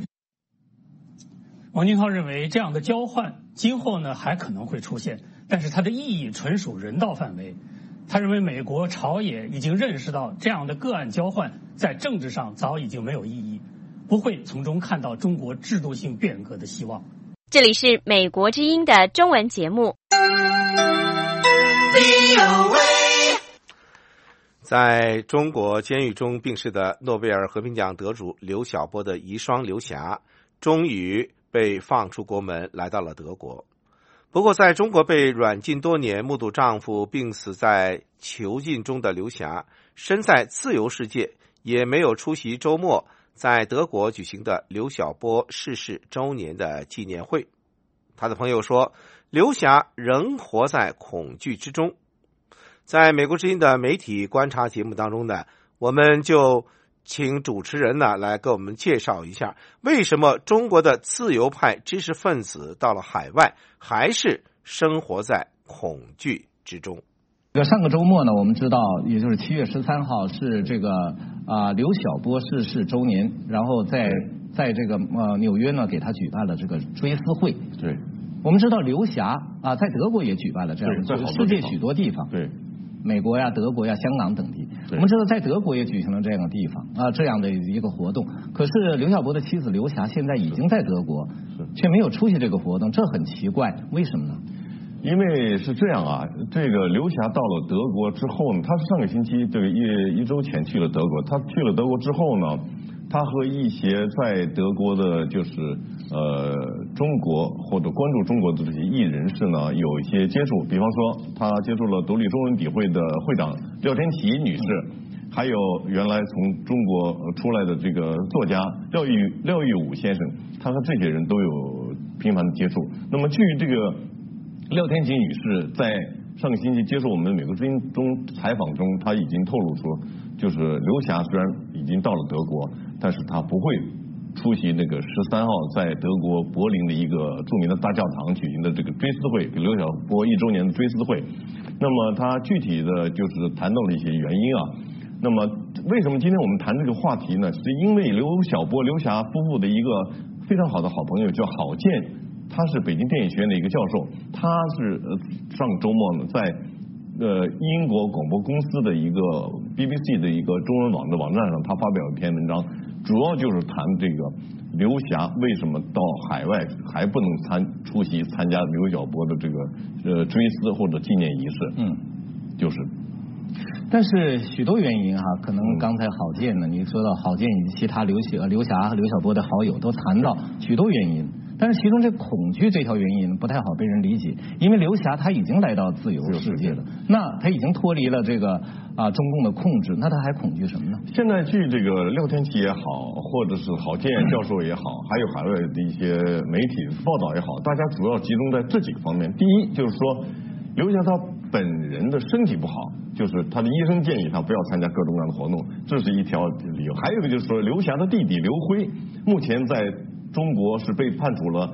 王军涛认为，这样的交换今后呢还可能会出现，但是它的意义纯属人道范围。他认为美国朝野已经认识到，这样的个案交换在政治上早已经没有意义，不会从中看到中国制度性变革的希望。 这里是美国之音的中文节目。 在中国监狱中病逝的诺贝尔和平奖得主刘晓波的遗孀刘霞，终于被放出国门，来到了德国。不过在中国被软禁多年，目睹丈夫病死在囚禁中的刘霞，身在自由世界，也没有出席周末在德国举行的刘晓波逝世周年的纪念会。他的朋友说，刘霞仍活在恐惧之中。在美国之音的媒体观察节目当中呢，我们就请主持人呢来给我们介绍一下，为什么中国的自由派知识分子到了海外还是生活在恐惧之中。 上个周末呢，我们知道，也就是7月13号是这个刘晓波逝世周年，然后在这个纽约呢给他举办了这个追思会。 对， 我们知道刘霞在德国也举办了这样的，世界许多地方。 对。 美国呀、德国呀、香港等地，我们知道在德国也举行了这样的地方这样的一个活动。可是刘晓波的妻子刘霞现在已经在德国，却没有出席这个活动，这很奇怪，为什么呢？ 因为是这样啊，这个刘霞到了德国之后呢，他是上个星期这个一周前去了德国。他去了德国之后呢，他和一些在德国的就是中国或者关注中国的这些艺人士呢有一些接触，比方说他接触了独立中文笔会的会长廖天琪女士，还有原来从中国出来的这个作家廖玉武先生，他和这些人都有频繁的接触。那么据这个廖天琪女士在上个星期接受我们美国之音中采访中，她已经透露出，就是刘霞虽然已经到了德国，但是她不会出席那个13号在德国柏林的一个著名的大教堂举行的这个追思会，给刘晓波1周年的追思会。那么他具体的就是谈到了一些原因啊。那么为什么今天我们谈这个话题呢？是因为刘晓波刘霞夫妇的一个非常好的好朋友叫郝建，他是北京电影学院的一个教授，他是上周末呢在英国广播公司的一个 BBC 的一个中文网的网站上，他发表一篇文章，主要就是谈这个刘霞为什么到海外还不能出席参加刘晓波的这个追思或者纪念仪式。就是。 但是许多原因可能刚才郝建呢，你说到郝建以及其他刘霞和刘晓波的好友都谈到许多原因。但是其中这恐惧这条原因不太好被人理解，因为刘霞他已经来到自由世界了，那他已经脱离了这个中共的控制，那他还恐惧什么呢？ 现在据这个廖天琪也好，或者是郝建教授也好，还有海外的一些媒体报道也好，大家主要集中在这几个方面。第一就是说，刘霞他本人的身体不好，就是他的医生建议他不要参加各种各样的活动，这是一条理由。还有一个就是说，刘霞的弟弟刘辉目前在中国是被判处了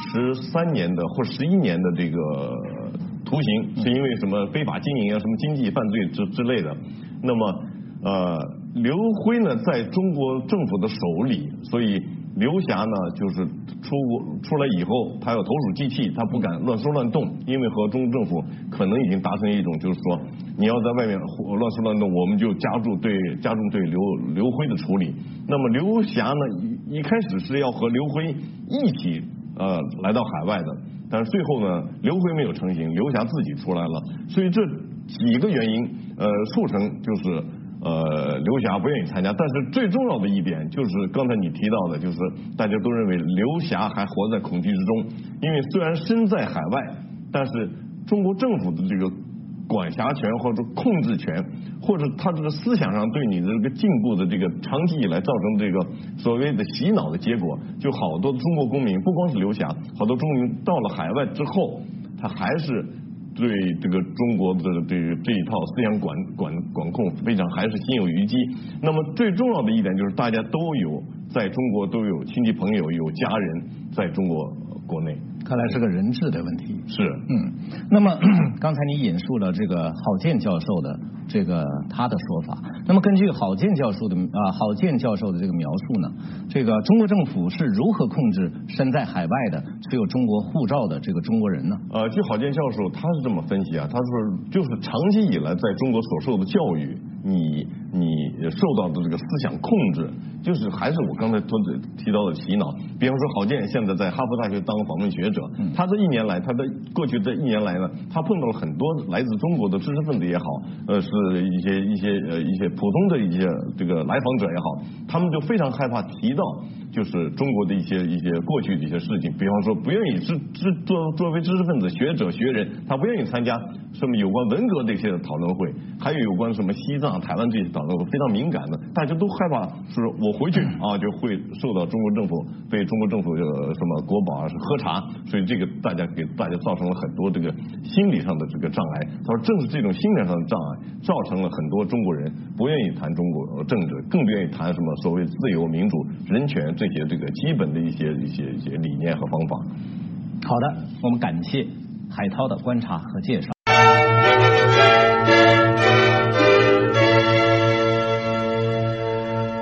13年的或11年的这个徒刑，是因为什么非法经营什么经济犯罪之类的。那么刘辉呢在中国政府的手里，所以刘霞呢就是出来以后，他要投鼠忌器，他不敢乱说乱动，因为和中国政府可能已经达成一种，就是说你要在外面乱说乱动，我们就加重对刘辉的处理。那么刘霞呢一开始是要和刘辉一起来到海外的，但是最后呢刘辉没有成行，刘霞自己出来了，所以这几个原因促成就是刘霞不愿意参加。但是最重要的一点就是刚才你提到的，就是大家都认为刘霞还活在恐惧之中，因为虽然身在海外，但是中国政府的这个管辖权或者控制权，或者他这个思想上对你的这个禁锢的这个长期以来造成这个所谓的洗脑的结果，就好多中国公民，不光是刘霞，好多中国公民到了海外之后，他还是对这个中国的这一套思想管控非常还是心有余悸。那么最重要的一点就是大家都有在中国都有亲戚朋友有家人在中国国内， 看来是个人质的问题。 是， 那么刚才你引述了这个郝建教授的这个他的说法，那么根据郝建教授的这个描述呢，这个中国政府是如何控制身在海外的持有中国护照的这个中国人呢？ 据郝建教授他是这么分析啊，他说就是长期以来在中国所受的教育，你受到的这个思想控制，就是还是我刚才提到的洗脑。比方说郝建现在在哈佛大学当访问学者，他这1年来，他在过去这1年来呢，他碰到了很多来自中国的知识分子也好，是一些普通的一些这个来访者也好，他们就非常害怕提到就是中国的一些过去的一些事情，比方说不愿意作为知识分子学者学人，他不愿意参加什么有关文革这些讨论会，还有关什么西藏台湾这些讨论会非常敏感的，大家都害怕说我回去就会受到中国政府被中国政府什么国保喝茶，所以这个给大家造成了很多这个心理上的这个障碍。他说正是这种心理上的障碍造成了很多中国人不愿意谈中国政治，更不愿意谈什么所谓自由民主人权这些这个基本的一些理念和方法。 好的，我们感谢海涛的观察和介绍。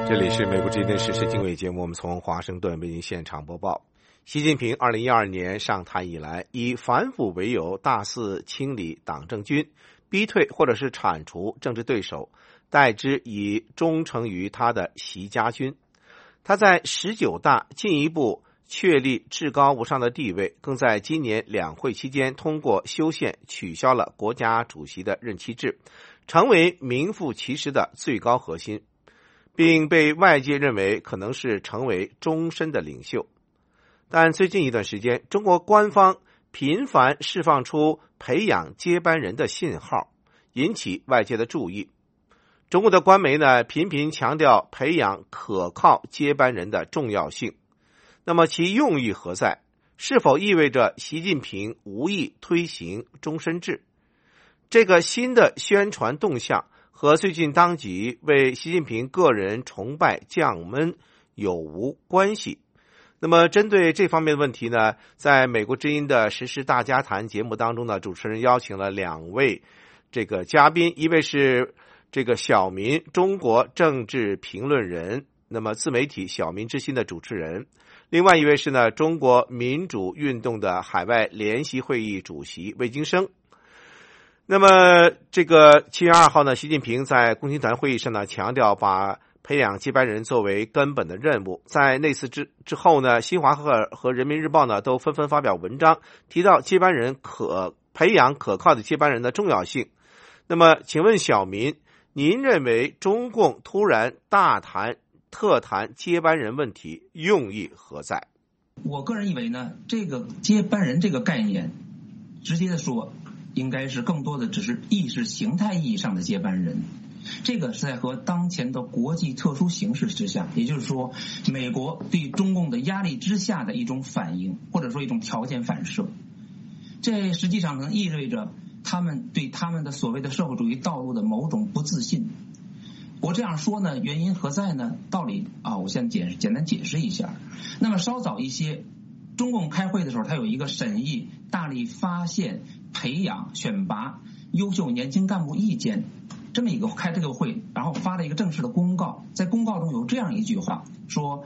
这里是美国之音的时事经纬节目，我们从华盛顿为您现场播报。习近平2012年上台以来，以反腐为由大肆清理党政军，逼退或者是铲除政治对手，代之以忠诚于他的习家军。他在19大进一步确立至高无上的地位，更在今年两会期间通过修宪取消了国家主席的任期制，成为名副其实的最高核心，并被外界认为可能是成为终身的领袖。但最近一段时间，中国官方频繁释放出培养接班人的信号，引起外界的注意。中国的官媒呢，频频强调培养可靠接班人的重要性。那么其用意何在？是否意味着习近平无意推行终身制？这个新的宣传动向和最近当局为习近平个人崇拜降温有无关系？那么针对这方面的问题呢，在美国之音的时事大家谈节目当中呢，主持人邀请了2位这个嘉宾，一位是这个小民中国政治评论人，那么自媒体小民之心的主持人，另外一位是呢中国民主运动的海外联席会议主席魏京生。那么这个7月2号呢，习近平在共青团会议上呢强调把培养接班人作为根本的任务。在那次之后呢，新华和人民日报呢都纷纷发表文章，提到接班人培养可靠的接班人的重要性。那么请问小民，您认为中共突然大谈特谈接班人问题用意何在？ 我个人以为呢，这个接班人这个概念，直接的说，应该是更多的只是意识形态意义上的接班人。这个是在和当前的国际特殊形势之下，也就是说，美国对中共的压力之下的一种反应，或者说一种条件反射。这实际上可能意味着他们对他们的所谓的社会主义道路的某种不自信。我这样说呢，原因何在呢？道理我先简单解释一下。那么稍早一些，中共开会的时候，他有一个审议大力发现、培养、选拔优秀年轻干部意见这么一个开这个会，然后发了一个正式的公告。在公告中有这样一句话，说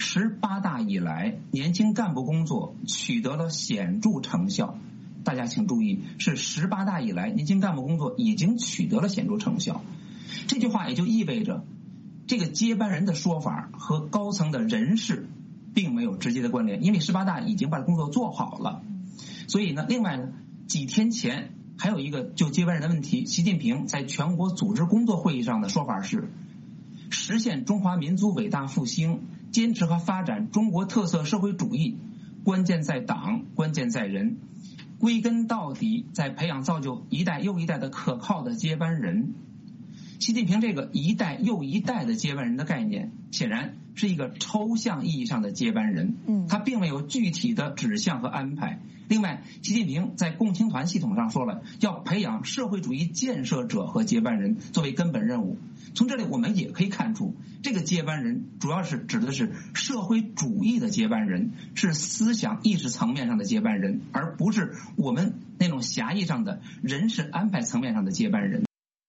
18大以来，年轻干部工作取得了显著成效。大家请注意，是18大以来，年轻干部工作已经取得了显著成效。这句话也就意味着，这个接班人的说法和高层的人事并没有直接的关联，因为18大已经把工作做好了。所以呢，另外呢，几天前还有一个就接班人的问题，习近平在全国组织工作会议上的说法是，实现中华民族伟大复兴，坚持和发展中国特色社会主义，关键在党，关键在人，归根到底在培养造就一代又一代的可靠的接班人。习近平这个一代又一代的接班人的概念，显然是一个抽象意义上的接班人，他并没有具体的指向和安排。另外，习近平在共青团系统上说了，要培养社会主义建设者和接班人作为根本任务。从这里我们也可以看出，这个接班人主要是指的是社会主义的接班人，是思想意识层面上的接班人，而不是我们那种狭义上的人事安排层面上的接班人。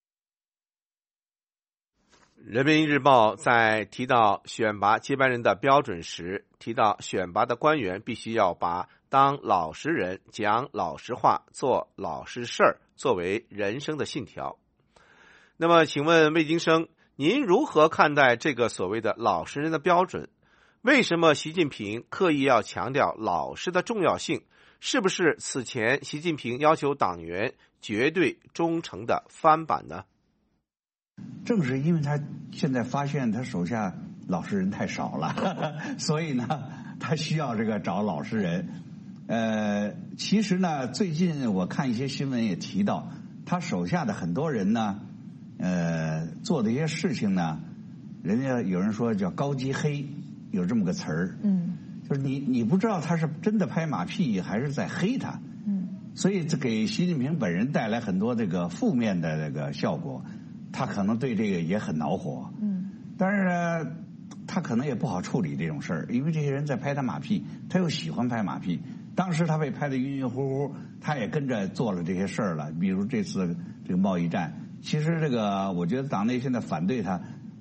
人民日报在提到选拔接班人的标准时，提到选拔的官员必须要把当老实人、讲老实话、做老实事儿作为人生的信条。那么请问魏京生，您如何看待这个所谓的老实人的标准？为什么习近平刻意要强调老实的重要性？是不是此前习近平要求党员绝对忠诚的翻版呢？ 正是因为他现在发现他手下老实人太少了，所以呢，他需要这个找老实人。其实呢，最近我看一些新闻也提到，他手下的很多人呢，做的一些事情呢，人家有人说叫高级黑，有这么个词儿。就是你不知道他是真的拍马屁还是在黑他。所以这给习近平本人带来很多这个负面的这个效果。他可能对这个也很恼火，但是呢，他可能也不好处理这种事儿，因为这些人在拍他马屁，他又喜欢拍马屁。当时他被拍得晕晕乎乎，他也跟着做了这些事儿了。比如这次这个贸易战，其实这个我觉得党内现在反对他，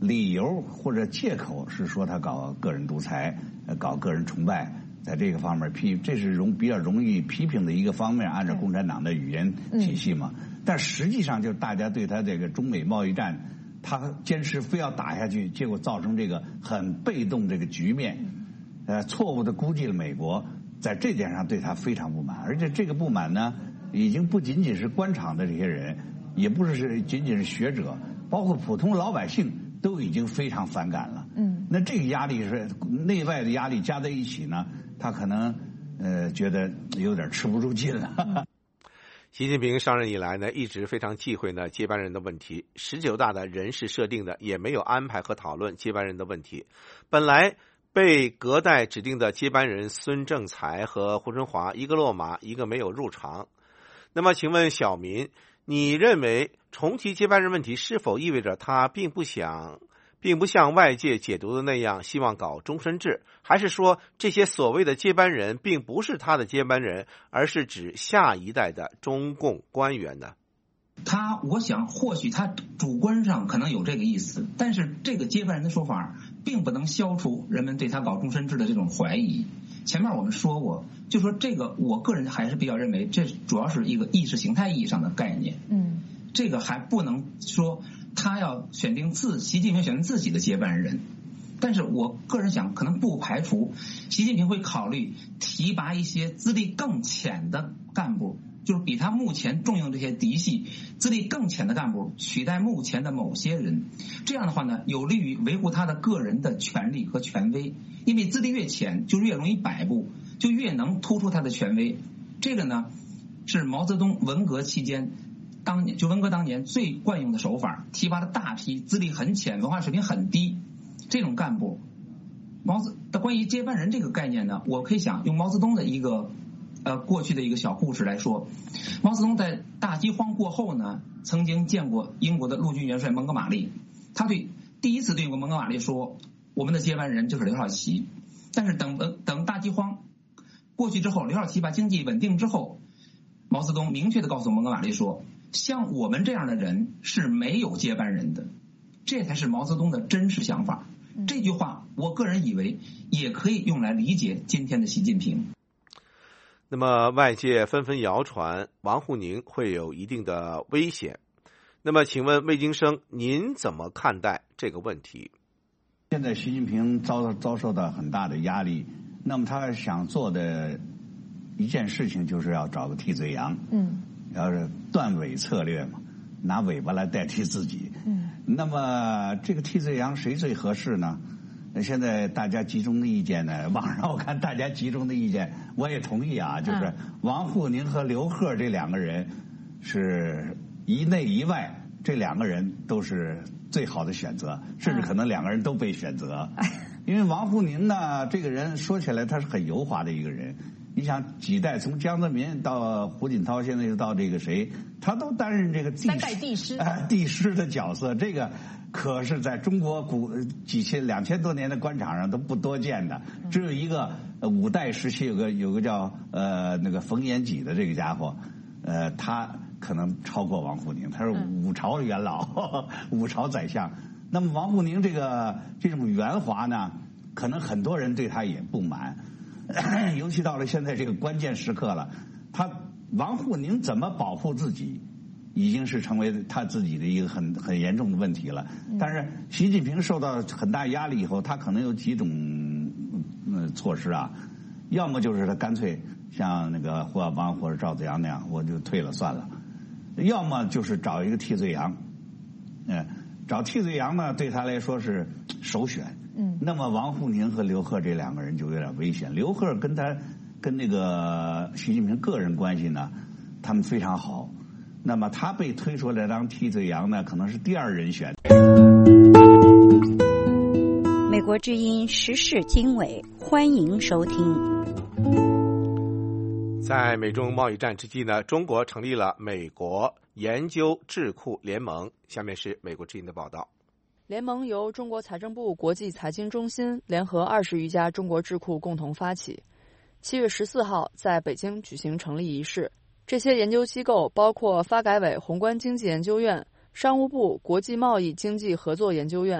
理由或者借口是说他搞个人独裁，搞个人崇拜，在这个方面这是比较容易批评的一个方面，按照共产党的语言体系嘛。但实际上就是大家对他这个中美贸易战，他坚持非要打下去，结果造成这个很被动这个局面，错误的估计了美国在这点上对他非常不满，而且这个不满呢，已经不仅仅是官场的这些人，也不是仅仅是学者，包括普通老百姓都已经非常反感了。那这个压力是内外的压力加在一起呢，他可能觉得有点吃不住劲了。 习近平上任以来呢，一直非常忌讳呢接班人的问题。19大的人事设定的也没有安排和讨论接班人的问题。本来被隔代指定的接班人孙政才和胡春华，一个落马，一个没有入场。那么，请问小民，你认为重提接班人问题是否意味着他并不像外界解读的那样希望搞终身制，还是说这些所谓的接班人并不是他的接班人，而是指下一代的中共官员呢？ 我想或许他主观上可能有这个意思，但是这个接班人的说法并不能消除人们对他搞终身制的这种怀疑。前面我们说过，就说这个我个人还是比较认为这主要是一个意识形态意义上的概念。这个还不能说他要习近平选定自己的接班人，但是我个人想可能不排除习近平会考虑提拔一些资历更浅的干部，就是比他目前重用这些嫡系资历更浅的干部取代目前的某些人，这样的话呢，有利于维护他的个人的权利和权威，因为资历越浅就越容易摆布，就越能突出他的权威。这个呢是毛泽东文革期间文革当年最惯用的手法，提拔了大批资历很浅、文化水平很低这种干部。关于接班人这个概念呢，我可以想用毛泽东的一个过去的一个小故事来说。毛泽东在大饥荒过后呢，曾经见过英国的陆军元帅蒙哥马利，他第一次对蒙哥马利说，我们的接班人就是刘少奇。但是等大饥荒过去之后，刘少奇把经济稳定之后，毛泽东明确地告诉蒙哥马利说，像我们这样的人是没有接班人的，这才是毛泽东的真实想法。这句话我个人以为也可以用来理解今天的习近平。 那么外界纷纷谣传王沪宁会有一定的危险，那么请问魏京生，您怎么看待这个问题？ 现在习近平遭受到很大的压力，那么他想做的一件事情就是要找个替罪羊，要是断尾策略嘛，拿尾巴来代替自己。那么这个替罪羊谁最合适呢？现在大家集中的意见呢，网上我看大家集中的意见，我也同意啊，就是王沪宁和刘鹤这两个人是一内一外，这两个人都是最好的选择，甚至可能两个人都被选择。因为王沪宁呢，这个人说起来他是很油滑的一个人。你想几代，从江泽民到胡锦涛，现在又到这个谁，他都担任这个三代帝师帝师的角色，这个可是在中国2000多年的官场上都不多见的。只有一个五代时期有个叫那个冯延己的这个家伙，他可能超过王沪宁，他是五朝元老，五朝宰相。那么王沪宁这种圆滑呢，可能很多人对他也不满。尤其到了现在这个关键时刻了，王沪宁怎么保护自己，已经是成为他自己的一个很严重的问题了。但是习近平受到很大压力以后，他可能有几种措施啊，要么就是他干脆像那个胡耀邦或者赵子阳那样，我就退了算了；要么就是找一个替罪羊。找替罪羊呢，对他来说是首选。那么王沪宁和刘鹤这两个人就有点危险。刘鹤跟那个习近平个人关系呢，他们非常好。那么他被推出来当替罪羊呢，可能是第二人选。 美国之音时事经纬，欢迎收听。 在美中贸易战之际呢，中国成立了美国研究智库联盟。下面是美国之音的报道。 联盟由中国财政部国际财经中心联合20余家中国智库共同发起。7月14号在北京举行成立仪式。这些研究机构包括发改委宏观经济研究院、商务部国际贸易经济合作研究院、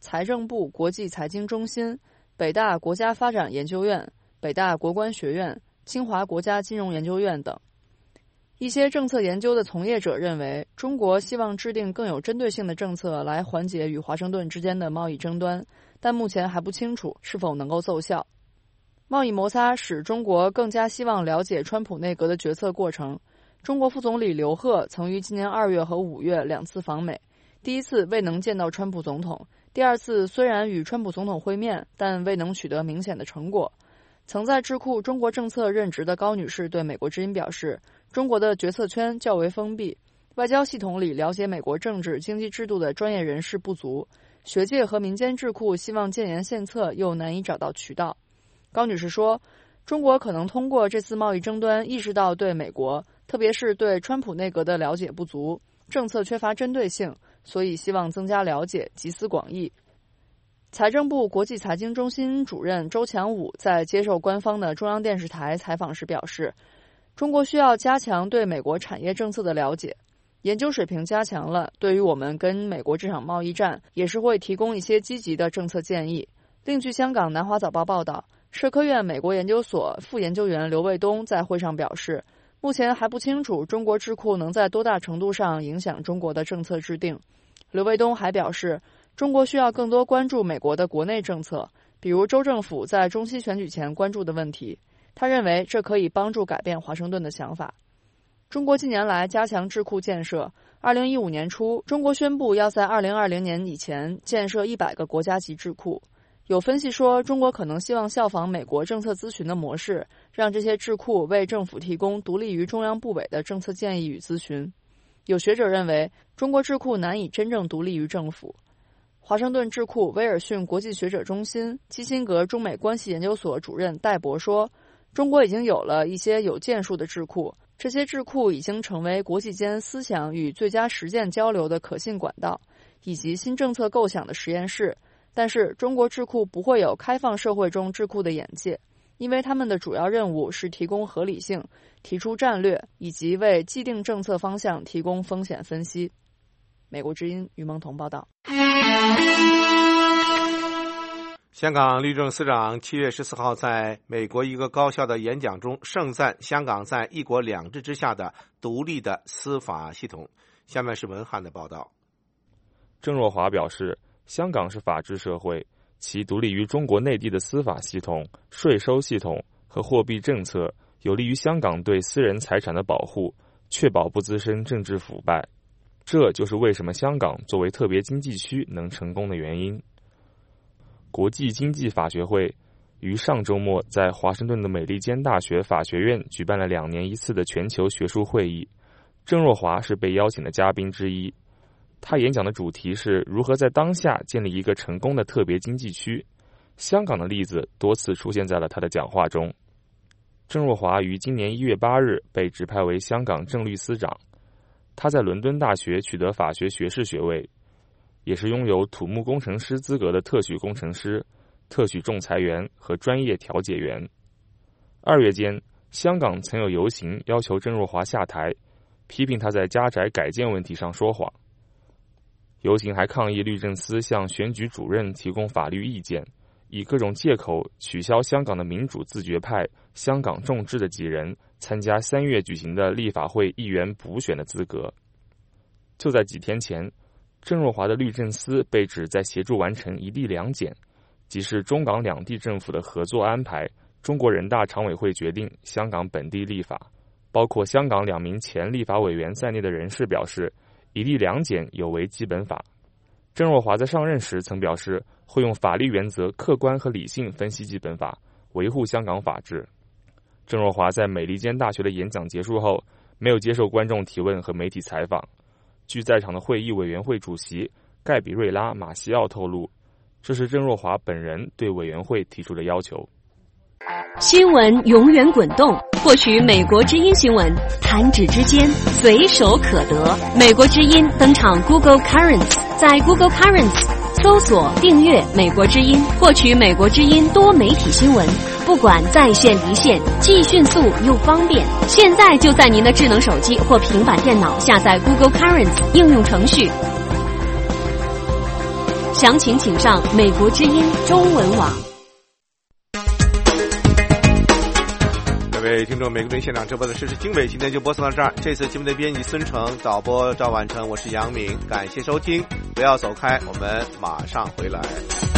财政部国际财经中心、北大国家发展研究院、北大国关学院、清华国家金融研究院等。一些政策研究的从业者认为，中国希望制定更有针对性的政策来缓解与华盛顿之间的贸易争端，但目前还不清楚是否能够奏效。贸易摩擦使中国更加希望了解川普内阁的决策过程。中国副总理刘鹤曾于今年2月和5月2次访美，第一次未能见到川普总统，第二次虽然与川普总统会面，但未能取得明显的成果。曾在智库中国政策任职的高女士对美国之音表示，中国的决策圈较为封闭，外交系统里了解美国政治经济制度的专业人士不足，学界和民间智库希望建言献策又难以找到渠道。高女士说，中国可能通过这次贸易争端意识到对美国，特别是对川普内阁的了解不足，政策缺乏针对性，所以希望增加了解，集思广益。财政部国际财经中心主任周强武在接受官方的中央电视台采访时表示，中国需要加强对美国产业政策的了解，研究水平加强了，对于我们跟美国这场贸易战也是会提供一些积极的政策建议。另据香港南华早报报道，社科院美国研究所副研究员刘卫东在会上表示，目前还不清楚中国智库能在多大程度上影响中国的政策制定。刘卫东还表示，中国需要更多关注美国的国内政策，比如州政府在中期选举前关注的问题。他认为这可以帮助改变华盛顿的想法。中国近年来加强智库建设，2015年初，中国宣布要在2020年以前建设100个国家级智库。有分析说，中国可能希望效仿美国政策咨询的模式，让这些智库为政府提供独立于中央部委的政策建议与咨询。有学者认为，中国智库难以真正独立于政府。华盛顿智库威尔逊国际学者中心基辛格中美关系研究所主任戴博说，中国已经有了一些有建树的智库，这些智库已经成为国际间思想与最佳实践交流的可信管道，以及新政策构想的实验室。但是中国智库不会有开放社会中智库的眼界，因为他们的主要任务是提供合理性、提出战略，以及为既定政策方向提供风险分析。美国之音于梦彤报道。 香港律政司长7月14号在美国一个高校的演讲中盛赞香港在一国两制之下的独立的司法系统。下面是文翰的报道。 郑若骅表示，香港是法治社会，其独立于中国内地的司法系统、税收系统和货币政策，有利于香港对私人财产的保护，确保不滋生政治腐败。这就是为什么香港作为特别经济区能成功的原因。国际经济法学会于上周末在华盛顿的美利坚大学法学院举办了2年1次的全球学术会议，郑若骅是被邀请的嘉宾之一。他演讲的主题是如何在当下建立一个成功的特别经济区，香港的例子多次出现在了他的讲话中。郑若骅于今年1月8日被指派为香港正律司长，他在伦敦大学取得法学学士学位，也是拥有土木工程师资格的特许工程师、特许仲裁员和专业调解员。2月间，香港曾有游行要求郑若骅下台，批评他在家宅改建问题上说谎。游行还抗议律政司向选举主任提供法律意见，以各种借口取消香港的民主自决派香港众志的几人参加3月举行的立法会议员补选的资格。就在几天前，郑若骅的律政司被指在协助完成一地两检，即是中港两地政府的合作安排。中国人大常委会决定香港本地立法，包括香港2名前立法委员在内的人士表示，一地两检有违基本法。郑若骅在上任时曾表示，会用法律原则客观和理性分析基本法，维护香港法治。郑若骅在美利坚大学的演讲结束后，没有接受观众提问和媒体采访。据在场的会议委员会主席盖比瑞拉·马西奥透露，这是郑若骅本人对委员会提出的要求。 新闻永远滚动，获取美国之音新闻，弹指之间，随手可得。美国之音登场 Google Currents， 在 Google Currents 搜索订阅美国之音，获取美国之音多媒体新闻，不管在线离线，既迅速又方便。现在就在您的智能手机或平板电脑下载 Google Currents 应用程序。 详情请上美国之音中文网。 各位听众，美国之音现场直播的实时经纬今天就播送到这儿。这次节目的编辑孙成，导播赵婉成，我是杨明，感谢收听，不要走开，我们马上回来。